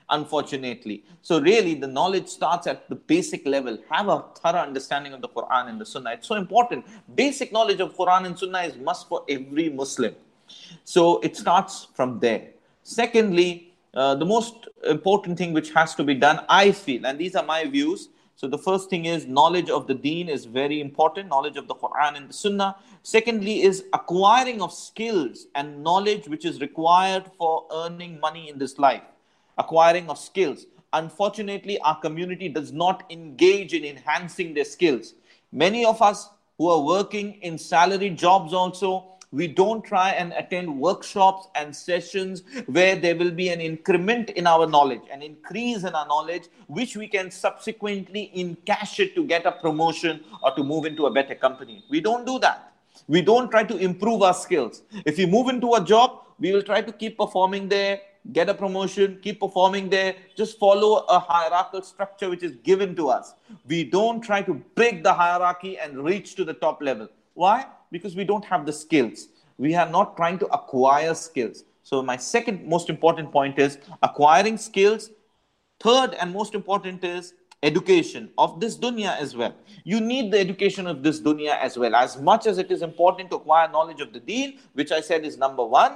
unfortunately. So really, the knowledge starts at the basic level. Have a thorough understanding of the Quran and the Sunnah. It's so important. Basic knowledge of Quran and Sunnah is must for every Muslim. So it starts from there. Secondly, uh, the most important thing which has to be done, I feel, and these are my views. So the first thing is knowledge of the deen is very important, knowledge of the Quran and the Sunnah. Secondly is acquiring of skills and knowledge which is required for earning money in this life. Acquiring of skills. Unfortunately, our community does not engage in enhancing their skills. Many of us who are working in salaried jobs also, we don't try and attend workshops and sessions where there will be an increment in our knowledge, an increase in our knowledge, which we can subsequently encash it to get a promotion or to move into a better company. We don't do that. We don't try to improve our skills. If we move into a job, we will try to keep performing there, get a promotion, keep performing there, just follow a hierarchical structure which is given to us. We don't try to break the hierarchy and reach to the top level. Why? Because we don't have the skills. We are not trying to acquire skills. So my second most important point is acquiring skills. Third and most important is education of this dunya as well. You need the education of this dunya as well. As much as it is important to acquire knowledge of the deen, which I said is number one.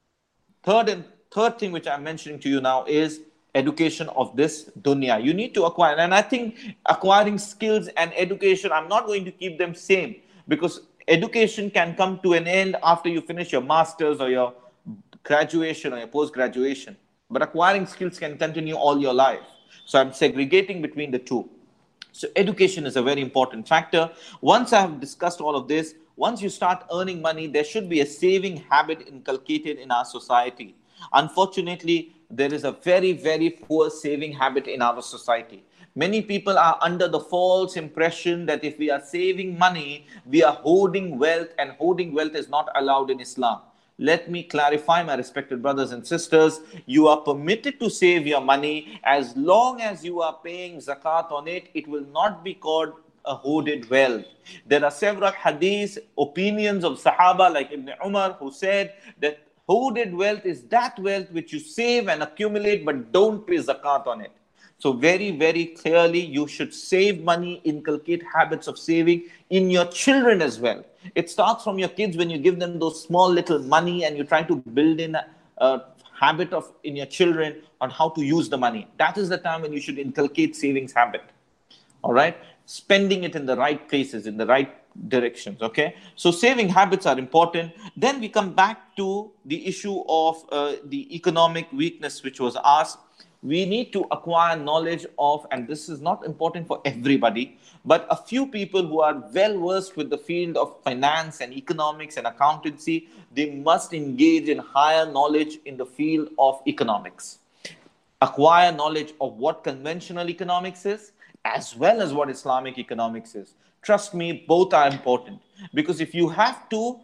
Third and third thing which I'm mentioning to you now is education of this dunya. You need to acquire. And I think acquiring skills and education, I'm not going to keep them same, because education can come to an end after you finish your master's or your graduation or your post-graduation. But acquiring skills can continue all your life. So I'm segregating between the two. So education is a very important factor. Once I have discussed all of this, once you start earning money, there should be a saving habit inculcated in our society. Unfortunately, there is a very, very poor saving habit in our society. Many people are under the false impression that if we are saving money, we are hoarding wealth, and hoarding wealth is not allowed in Islam. Let me clarify, my respected brothers and sisters, you are permitted to save your money as long as you are paying zakat on it. It will not be called a hoarded wealth. There are several hadith, opinions of Sahaba like Ibn Umar, who said that hoarded wealth is that wealth which you save and accumulate but don't pay zakat on it. So very, very clearly, you should save money, inculcate habits of saving in your children as well. It starts from your kids when you give them those small little money and you try to build in a, a habit of in your children on how to use the money. That is the time when you should inculcate savings habit. All right? Spending it in the right places, in the right directions. Okay? So saving habits are important. Then we come back to the issue of uh, the economic weakness which was asked. We need to acquire knowledge of, and this is not important for everybody, but a few people who are well versed with the field of finance and economics and accountancy, they must engage in higher knowledge in the field of economics. Acquire knowledge of what conventional economics is, as well as what Islamic economics is. Trust me, both are important. Because if you have to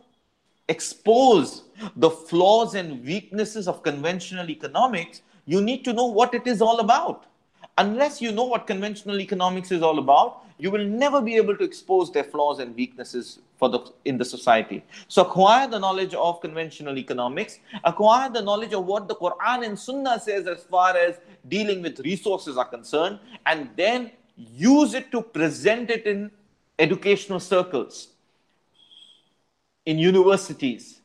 expose the flaws and weaknesses of conventional economics, you need to know what it is all about. Unless you know what conventional economics is all about, you will never be able to expose their flaws and weaknesses for the, in the society. So acquire the knowledge of conventional economics, acquire the knowledge of what the Quran and Sunnah says as far as dealing with resources are concerned, and then use it to present it in educational circles, in universities,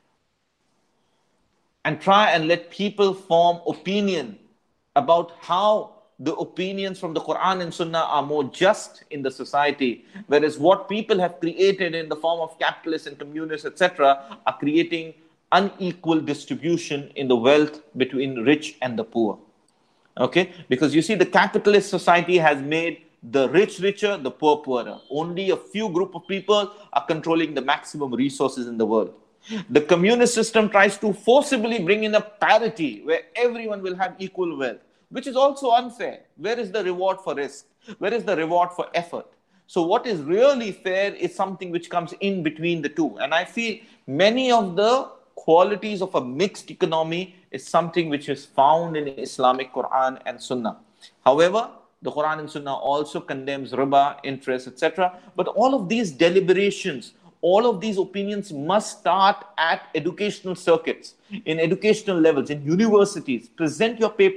and try and let people form opinion about how the opinions from the Quran and Sunnah are more just in the society, whereas what people have created in the form of capitalists and communists, et cetera, are creating unequal distribution in the wealth between rich and the poor. Okay? Because you see, the capitalist society has made the rich richer, the poor poorer. Only a few group of people are controlling the maximum resources in the world. The communist system tries to forcibly bring in a parity where everyone will have equal wealth, which is also unfair. Where is the reward for risk? Where is the reward for effort? So what is really fair is something which comes in between the two. And I feel many of the qualities of a mixed economy is something which is found in Islamic Quran and Sunnah. However, the Quran and Sunnah also condemns riba, interest, et cetera. But all of these deliberations, all of these opinions must start at educational circuits, in educational levels, in universities. Present your papers,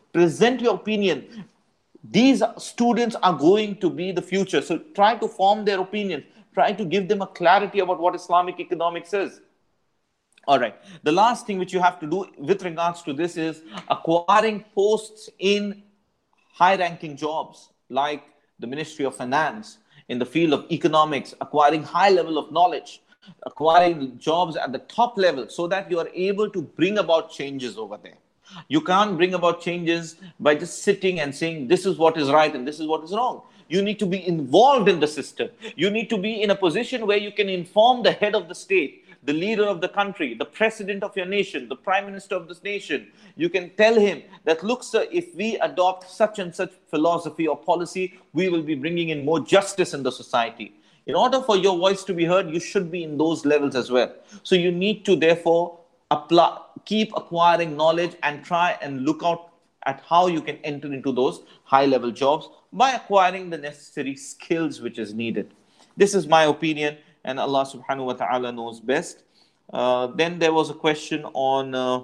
present your opinion. These students are going to be the future. So try to form their opinion. Try to give them a clarity about what Islamic economics is. All right. The last thing which you have to do with regards to this is acquiring posts in high-ranking jobs like the Ministry of Finance, in the field of economics, acquiring high level of knowledge, acquiring jobs at the top level so that you are able to bring about changes over there. You can't bring about changes by just sitting and saying this is what is right and this is what is wrong. You need to be involved in the system. You need to be in a position where you can inform the head of the state, the leader of the country, the president of your nation, the prime minister of this nation. You can tell him that, look, sir, if we adopt such and such philosophy or policy, we will be bringing in more justice in the society. In order for your voice to be heard, you should be in those levels as well. So you need to therefore apply, keep acquiring knowledge and try and look out at how you can enter into those high-level jobs by acquiring the necessary skills which is needed. This is my opinion, and Allah subhanahu wa ta'ala knows best. Uh, then there was a question on, uh,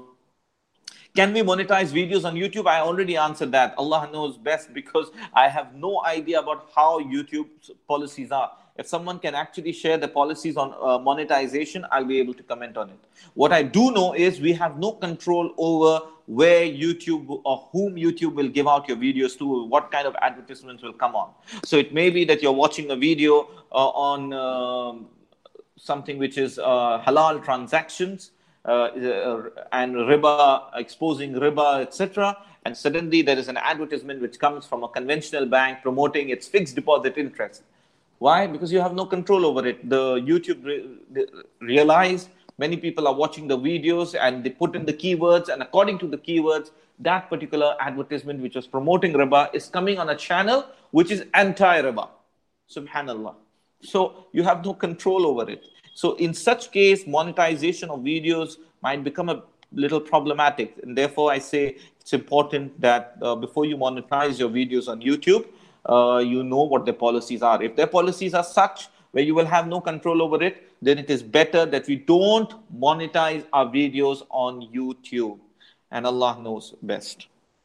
can we monetize videos on YouTube? I already answered that. Allah knows best, because I have no idea about how YouTube's policies are. If someone can actually share the policies on uh, monetization, I'll be able to comment on it. What I do know is we have no control over where YouTube or whom YouTube will give out your videos to, what kind of advertisements will come on. So it may be that you're watching a video uh, on uh, something which is uh, halal transactions uh, and riba, exposing riba, et cetera. And suddenly there is an advertisement which comes from a conventional bank promoting its fixed deposit interest. Why? Because you have no control over it. The YouTube re realized many people are watching the videos and they put in the keywords, and according to the keywords, that particular advertisement which was promoting riba is coming on a channel which is anti-riba. Subhanallah. So you have no control over it. So in such case, monetization of videos might become a little problematic. And therefore, I say it's important that uh, before you monetize your videos on YouTube, Uh, you know what their policies are. If their policies are such where you will have no control over it, then it is better that we don't monetize our videos on YouTube. And Allah knows best.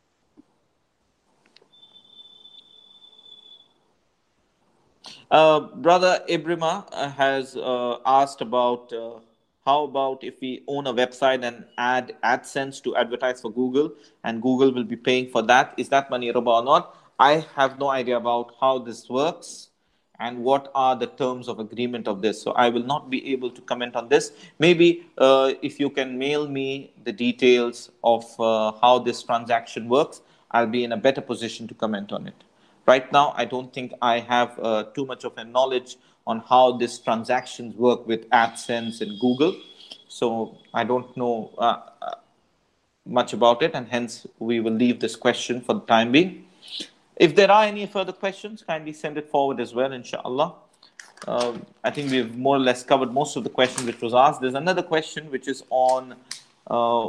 Uh, Brother Ibrima has uh, asked about uh, how about if we own a website and add AdSense to advertise for Google, and Google will be paying for that. Is that money riba or not? I have no idea about how this works and what are the terms of agreement of this. So I will not be able to comment on this. Maybe uh, if you can mail me the details of uh, how this transaction works, I'll be in a better position to comment on it. Right now, I don't think I have uh, too much of a knowledge on how these transactions work with AdSense and Google. So I don't know uh, much about it, and hence we will leave this question for the time being. If there are any further questions, kindly send it forward as well, inshallah. Uh, I think we've more or less covered most of the questions which was asked. There's another question which is on uh,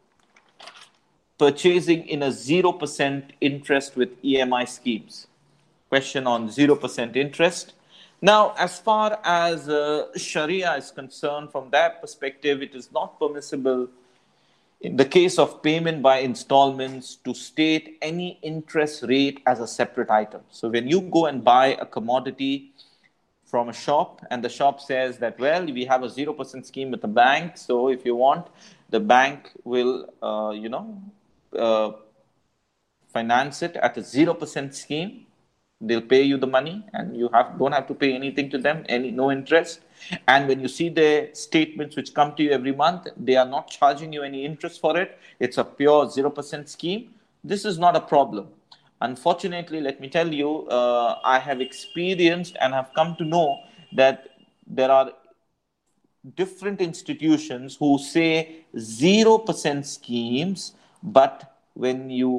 purchasing in a zero percent interest with E M I schemes. Question on zero percent interest. Now, as far as uh, Sharia is concerned, from that perspective, it is not permissible in the case of payment by installments to state any interest rate as a separate item. So when you go and buy a commodity from a shop and the shop says that, well, we have a zero percent scheme with the bank, so if you want, the bank will, uh, you know, uh, finance it at a zero percent scheme. They'll pay you the money and you have don't have to pay anything to them, any no interest. And when you see the statements which come to you every month, they are not charging you any interest for it. It's a pure zero percent scheme. This is not a problem. Unfortunately, let me tell you, uh, I have experienced and have come to know that there are different institutions who say zero percent schemes, but when you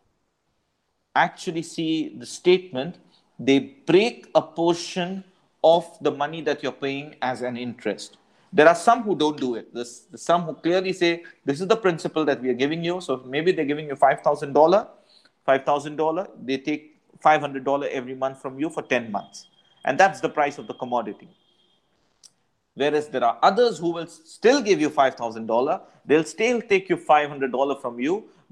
actually see the statement, they break a portion of the money that you're paying as an interest. There are some who don't do it. There's, there's some who clearly say, this is the principle that we are giving you. So maybe they're giving you five thousand dollars, five thousand dollars. They take five hundred dollars every month from you for ten months. And that's the price of the commodity. Whereas there are others who will still give you five thousand dollars. They'll still take you five hundred dollars from you,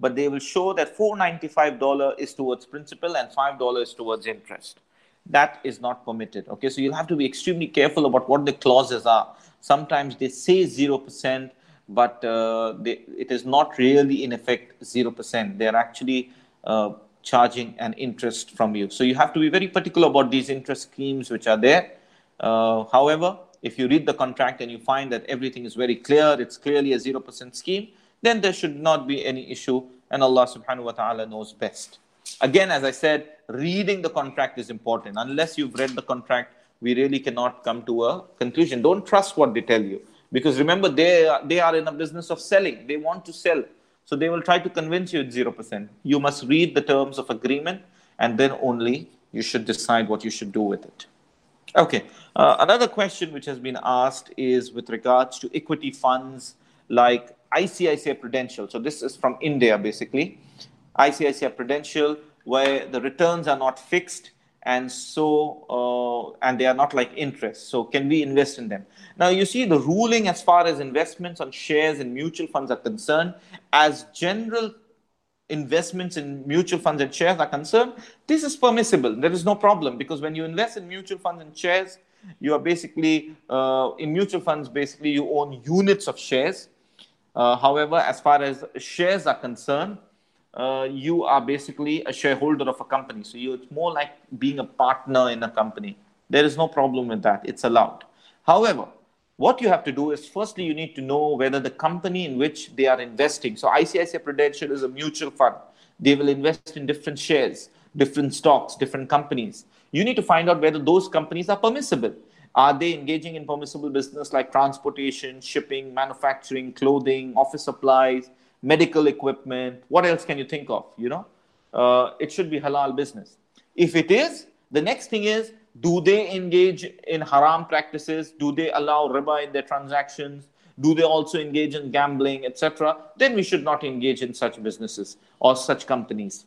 but they will show that four hundred ninety-five dollars is towards principal and five dollars is towards interest. That is not permitted. Okay, so you'll have to be extremely careful about what the clauses are. Sometimes they say zero percent, but uh, they, it is not really in effect zero percent. They're actually uh, charging an interest from you. So you have to be very particular about these interest schemes which are there. Uh, however, if you read the contract and you find that everything is very clear, it's clearly a zero percent scheme, then there should not be any issue, and Allah subhanahu wa ta'ala knows best. Again, as I said, reading the contract is important. Unless you've read the contract, we really cannot come to a conclusion. Don't trust what they tell you. Because remember, they are, they are in a business of selling. They want to sell. So they will try to convince you it's zero percent. You must read the terms of agreement, and then only you should decide what you should do with it. Okay. Uh, another question which has been asked is with regards to equity funds like I C I C I Prudential. So this is from India, basically. I C I C I Prudential, where the returns are not fixed, and so uh, and they are not like interest. So can we invest in them? Now you see the ruling as far as investments on shares and mutual funds are concerned, as general investments in mutual funds and shares are concerned, this is permissible. There is no problem, because when you invest in mutual funds and shares, you are basically uh, in mutual funds. Basically, you own units of shares. Uh, however, as far as shares are concerned, Uh, you are basically a shareholder of a company. So you, it's more like being a partner in a company. There is no problem with that. It's allowed. However, what you have to do is, firstly, you need to know whether the company in which they are investing. So I C I C I Prudential is a mutual fund. They will invest in different shares, different stocks, different companies. You need to find out whether those companies are permissible. Are they engaging in permissible business like transportation, shipping, manufacturing, clothing, office supplies, medical equipment? What else can you think of? You know, uh, it should be halal business. If it is, the next thing is, do they engage in haram practices? Do they allow riba in their transactions? Do they also engage in gambling, et cetera? Then we should not engage in such businesses or such companies.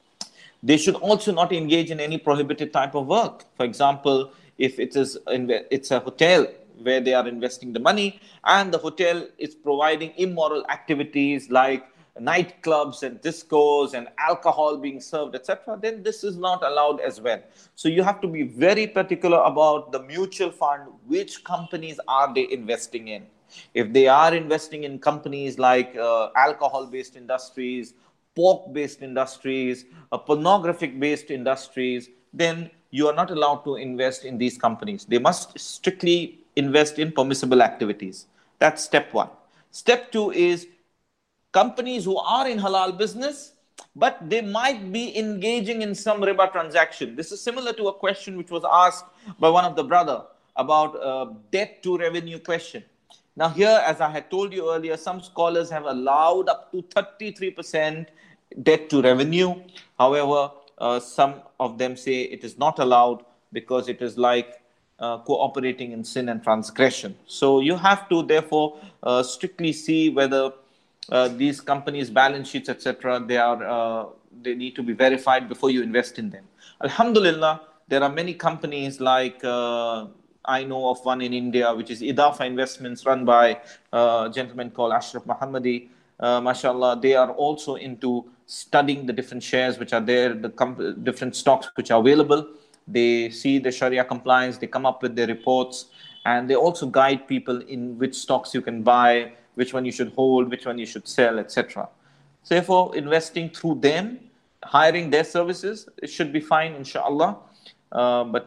They should also not engage in any prohibited type of work. For example, if it is it's a hotel where they are investing the money, and the hotel is providing immoral activities like nightclubs and discos and alcohol being served, et cetera, then this is not allowed as well. So you have to be very particular about the mutual fund. Which companies are they investing in? If they are investing in companies like uh, alcohol-based industries, pork-based industries, uh, pornographic-based industries, then you are not allowed to invest in these companies. They must strictly invest in permissible activities. That's step one. Step two is companies who are in halal business, but they might be engaging in some riba transaction. This is similar to a question which was asked by one of the brother about uh, debt to revenue question. Now here, as I had told you earlier, some scholars have allowed up to thirty-three percent debt to revenue. However, uh, some of them say it is not allowed because it is like Uh, cooperating in sin and transgression. So you have to therefore uh, strictly see whether uh, these companies' balance sheets, et cetera, they are uh, they need to be verified before you invest in them. Alhamdulillah, there are many companies like uh, I know of one in India, which is Idafa Investments, run by uh, a gentleman called Ashraf Mohammadi. Uh, mashallah, they are also into studying the different shares which are there, the different stocks which are available. They see the Sharia compliance, they come up with their reports, and they also guide people in which stocks you can buy, which one you should hold, which one you should sell, et cetera. So therefore, investing through them, hiring their services, it should be fine, inshallah. Uh, but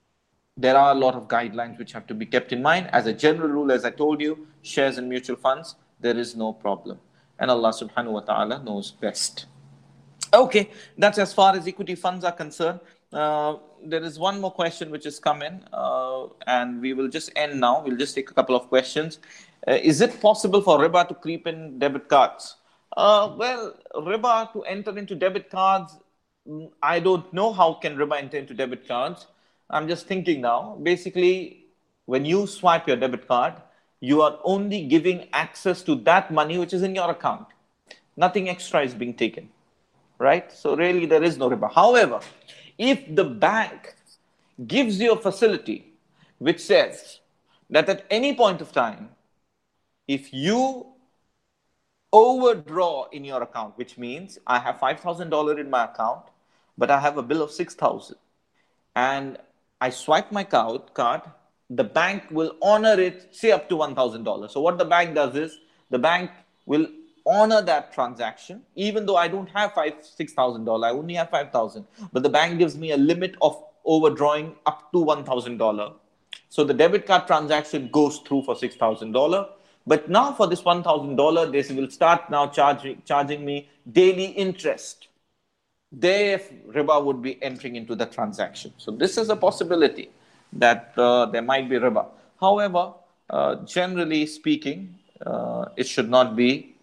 there are a lot of guidelines which have to be kept in mind. As a general rule, as I told you, shares and mutual funds, there is no problem. And Allah subhanahu wa ta'ala knows best. Okay, that's as far as equity funds are concerned. Uh, there is one more question which has come in, uh, and we will just end now. We'll just take a couple of questions. Uh, is it possible for riba to creep in debit cards? Uh, well, riba to enter into debit cards, I don't know how can riba enter into debit cards. I'm just thinking now. Basically, when you swipe your debit card, you are only giving access to that money which is in your account. Nothing extra is being taken, right? So really, there is no riba. However, if the bank gives you a facility which says that at any point of time, if you overdraw in your account, which means I have five thousand dollars in my account, but I have a bill of six thousand dollars. And I swipe my card, card, the bank will honor it, say up to one thousand dollars. So what the bank does is, the bank will honor that transaction, even though I don't have five, six thousand dollars, I only have five thousand. But the bank gives me a limit of overdrawing up to one thousand dollars. So the debit card transaction goes through for six thousand dollars. But now for this one thousand dollars, they will start now charging charging me daily interest. There, riba would be entering into the transaction. So this is a possibility that uh, there might be riba. However, uh, generally speaking, uh, it should not be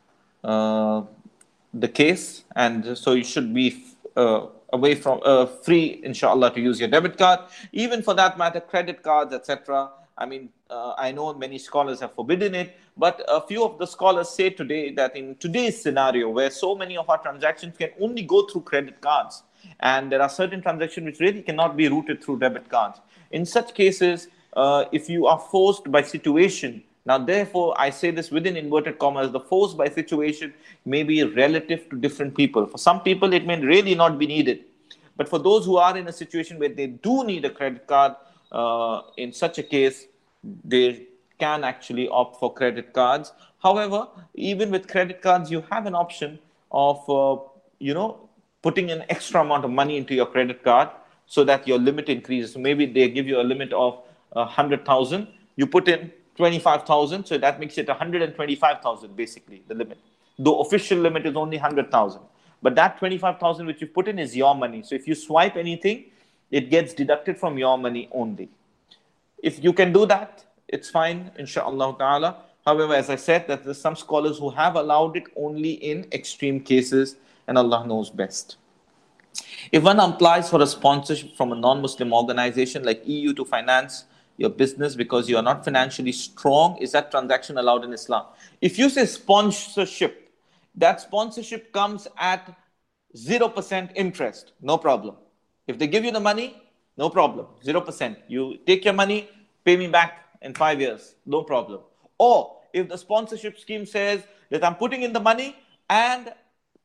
uh, the case, and so you should be uh, away from uh, free, inshallah, to use your debit card. Even for that matter, credit cards, et cetera. I mean, uh, I know many scholars have forbidden it, but a few of the scholars say today that in today's scenario, where so many of our transactions can only go through credit cards, and there are certain transactions which really cannot be routed through debit cards. In such cases, uh, if you are forced by situation, now therefore I say this within inverted commas, the forced by situation may be relative to different people. For some people, it may really not be needed. But for those who are in a situation where they do need a credit card, uh, in such a case, they can actually opt for credit cards. However, even with credit cards, you have an option of, uh, you know, putting an extra amount of money into your credit card so that your limit increases. So maybe they give you a limit of uh, one hundred thousand. You put in twenty-five thousand, so that makes it one hundred twenty-five thousand, basically, the limit. The official limit is only one hundred thousand. But that twenty-five thousand which you put in is your money. So if you swipe anything, it gets deducted from your money only. If you can do that, it's fine, inshallah ta'ala. However, as I said, that there's some scholars who have allowed it only in extreme cases, and Allah knows best. If one applies for a sponsorship from a non-Muslim organization like E U to finance your business because you are not financially strong, is that transaction allowed in Islam? If you say sponsorship, that sponsorship comes at zero percent interest, no problem. If they give you the money, no problem, zero percent. You take your money, pay me back in five years, no problem. Or if the sponsorship scheme says that I'm putting in the money and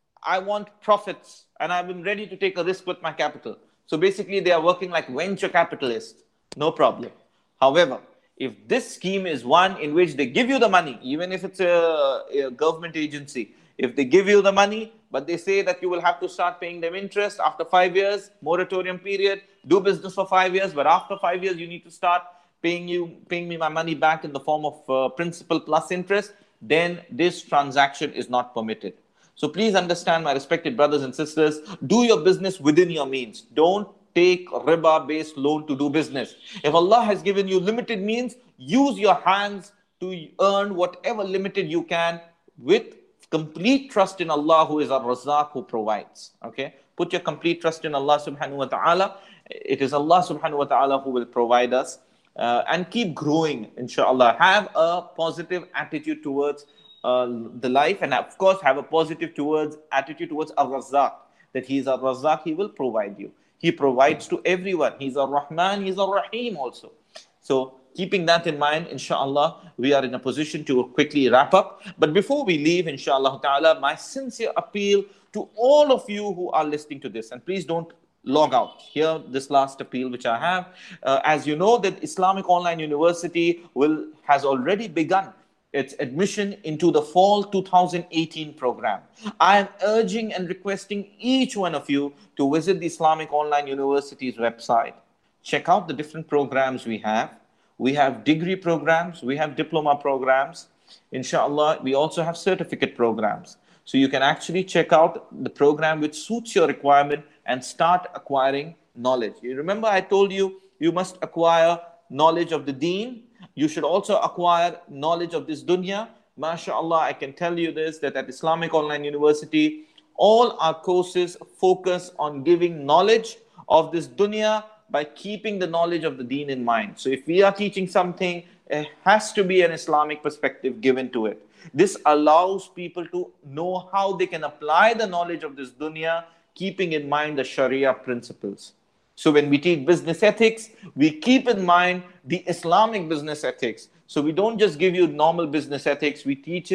I want profits and I'm ready to take a risk with my capital. So basically they are working like venture capitalists, no problem. However, if this scheme is one in which they give you the money, even if it's a, a government agency, if they give you the money, but they say that you will have to start paying them interest after five years, moratorium period, do business for five years, but after five years you need to start paying you, paying me my money back in the form of uh, principal plus interest, then this transaction is not permitted. So please understand, my respected brothers and sisters, do your business within your means. Don't take riba-based loan to do business. If Allah has given you limited means, use your hands to earn whatever limited you can with complete trust in Allah, who is Ar-Razzaq, who provides. Okay? Put your complete trust in Allah subhanahu wa ta'ala. It is Allah subhanahu wa ta'ala who will provide us. Uh, and keep growing, inshallah. Have a positive attitude towards uh, the life, and of course have a positive towards attitude towards Ar-Razzaq, that He is Ar-Razzaq, He will provide you. He provides to everyone. He's Ar-Rahman, He's Ar-Rahim also. So keeping that in mind, inshallah, we are in a position to quickly wrap up. But before we leave, inshallah ta'ala, my sincere appeal to all of you who are listening to this, and please don't log out. Here, this last appeal which I have. Uh, as you know, that Islamic Online University will has already begun its admission into the fall two thousand eighteen program. I am urging and requesting each one of you to visit the Islamic Online University's website. Check out the different programs we have. We have degree programs, we have diploma programs. Inshallah, we also have certificate programs. So you can actually check out the program which suits your requirement and start acquiring knowledge. You remember I told you, you must acquire knowledge of the deen. You should also acquire knowledge of this dunya. MashaAllah, I can tell you this, that at Islamic Online University, all our courses focus on giving knowledge of this dunya by keeping the knowledge of the deen in mind. So if we are teaching something, it has to be an Islamic perspective given to it. This allows people to know how they can apply the knowledge of this dunya, keeping in mind the Sharia principles. So when we teach business ethics, we keep in mind the Islamic business ethics. So we don't just give you normal business ethics, we teach it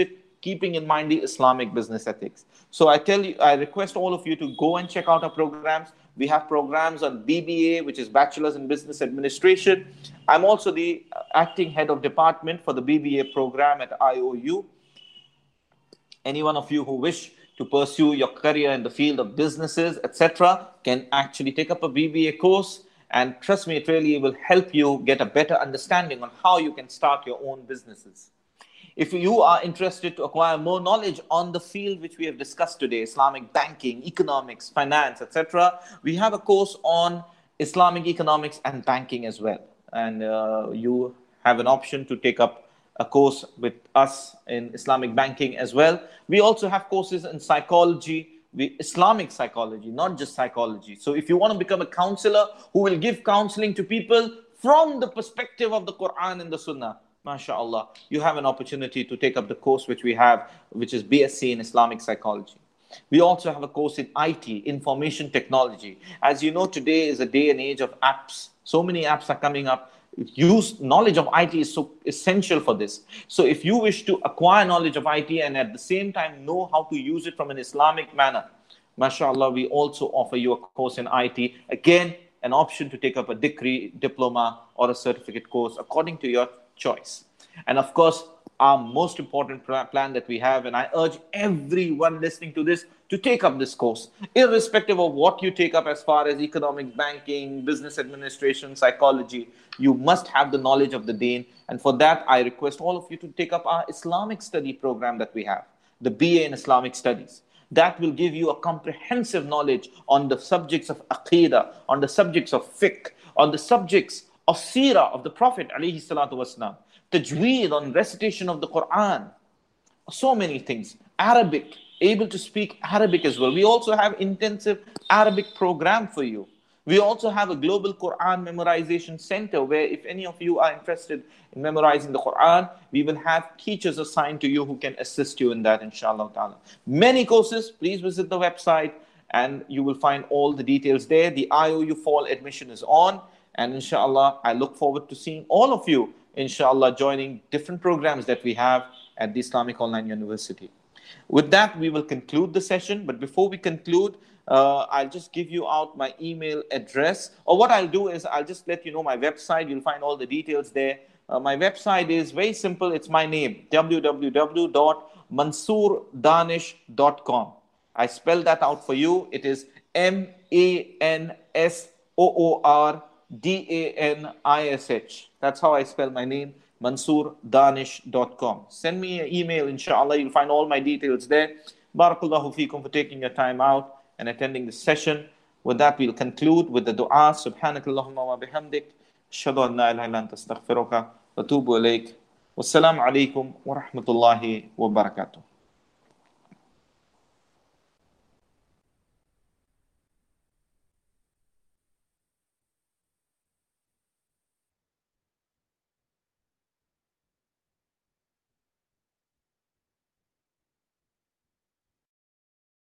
keeping in mind the Islamic business ethics. So I tell you, I request all of you to go and check out our programs. We have programs on B B A, which is Bachelor's in Business Administration. I'm also the acting head of department for the B B A program at I O U. Any one of you who wish to pursue your career in the field of businesses, et cetera, can actually take up a B B A course. And trust me, it really will help you get a better understanding on how you can start your own businesses. If you are interested to acquire more knowledge on the field which we have discussed today, Islamic banking, economics, finance, et cetera, we have a course on Islamic economics and banking as well. And uh, you have an option to take up a course with us in Islamic banking as well. We also have courses in psychology, we, Islamic psychology, not just psychology. So if you want to become a counselor who will give counseling to people from the perspective of the Quran and the Sunnah, MashaAllah, you have an opportunity to take up the course which we have, which is B S c in Islamic psychology. We also have a course in I T, information technology. As you know, today is a day and age of apps. So many apps are coming up. Use knowledge of I T is so essential for this. So if you wish to acquire knowledge of I T and at the same time know how to use it from an Islamic manner, MashaAllah, we also offer you a course in I T. Again, an option to take up a degree, diploma, or a certificate course according to your choice. And of course, our most important plan that we have, and I urge everyone listening to this to take up this course, irrespective of what you take up as far as economics, banking, business administration, psychology, you must have the knowledge of the deen. And for that, I request all of you to take up our Islamic study program that we have, the B A in Islamic Studies. That will give you a comprehensive knowledge on the subjects of Aqidah, on the subjects of fiqh, on the subjects of seerah of the Prophet alayhi salatu wasalam, tajweed on recitation of the Quran, so many things, Arabic, able to speak Arabic as well. We also have intensive Arabic program for you. We also have a global Quran memorization center where if any of you are interested in memorizing the Quran, we will have teachers assigned to you who can assist you in that, inshallah ta'ala. Many courses, please visit the website and you will find all the details there. The I O U fall admission is on. And inshallah, I look forward to seeing all of you, inshallah, joining different programs that we have at the Islamic Online University. With that, we will conclude the session. But before we conclude, uh, I'll just give you out my email address. Or what I'll do is I'll just let you know my website. You'll find all the details there. Uh, my website is very simple. It's my name, w w w dot mansoor danish dot com. I spell that out for you. It is M A N S O O R D A N I S H. That's how I spell my name, mansoor danish dot com. Send me an email, inshallah. You'll find all my details there. Barakallahu feekum for taking your time out and attending this session. With that, we'll conclude with the dua. Subhanakallahumma wa bihamdik. Ashhadu an la ilaha illa anta astaghfiruka wa atubu ilayk. Wassalamu alaikum wa rahmatullahi wa barakatuh.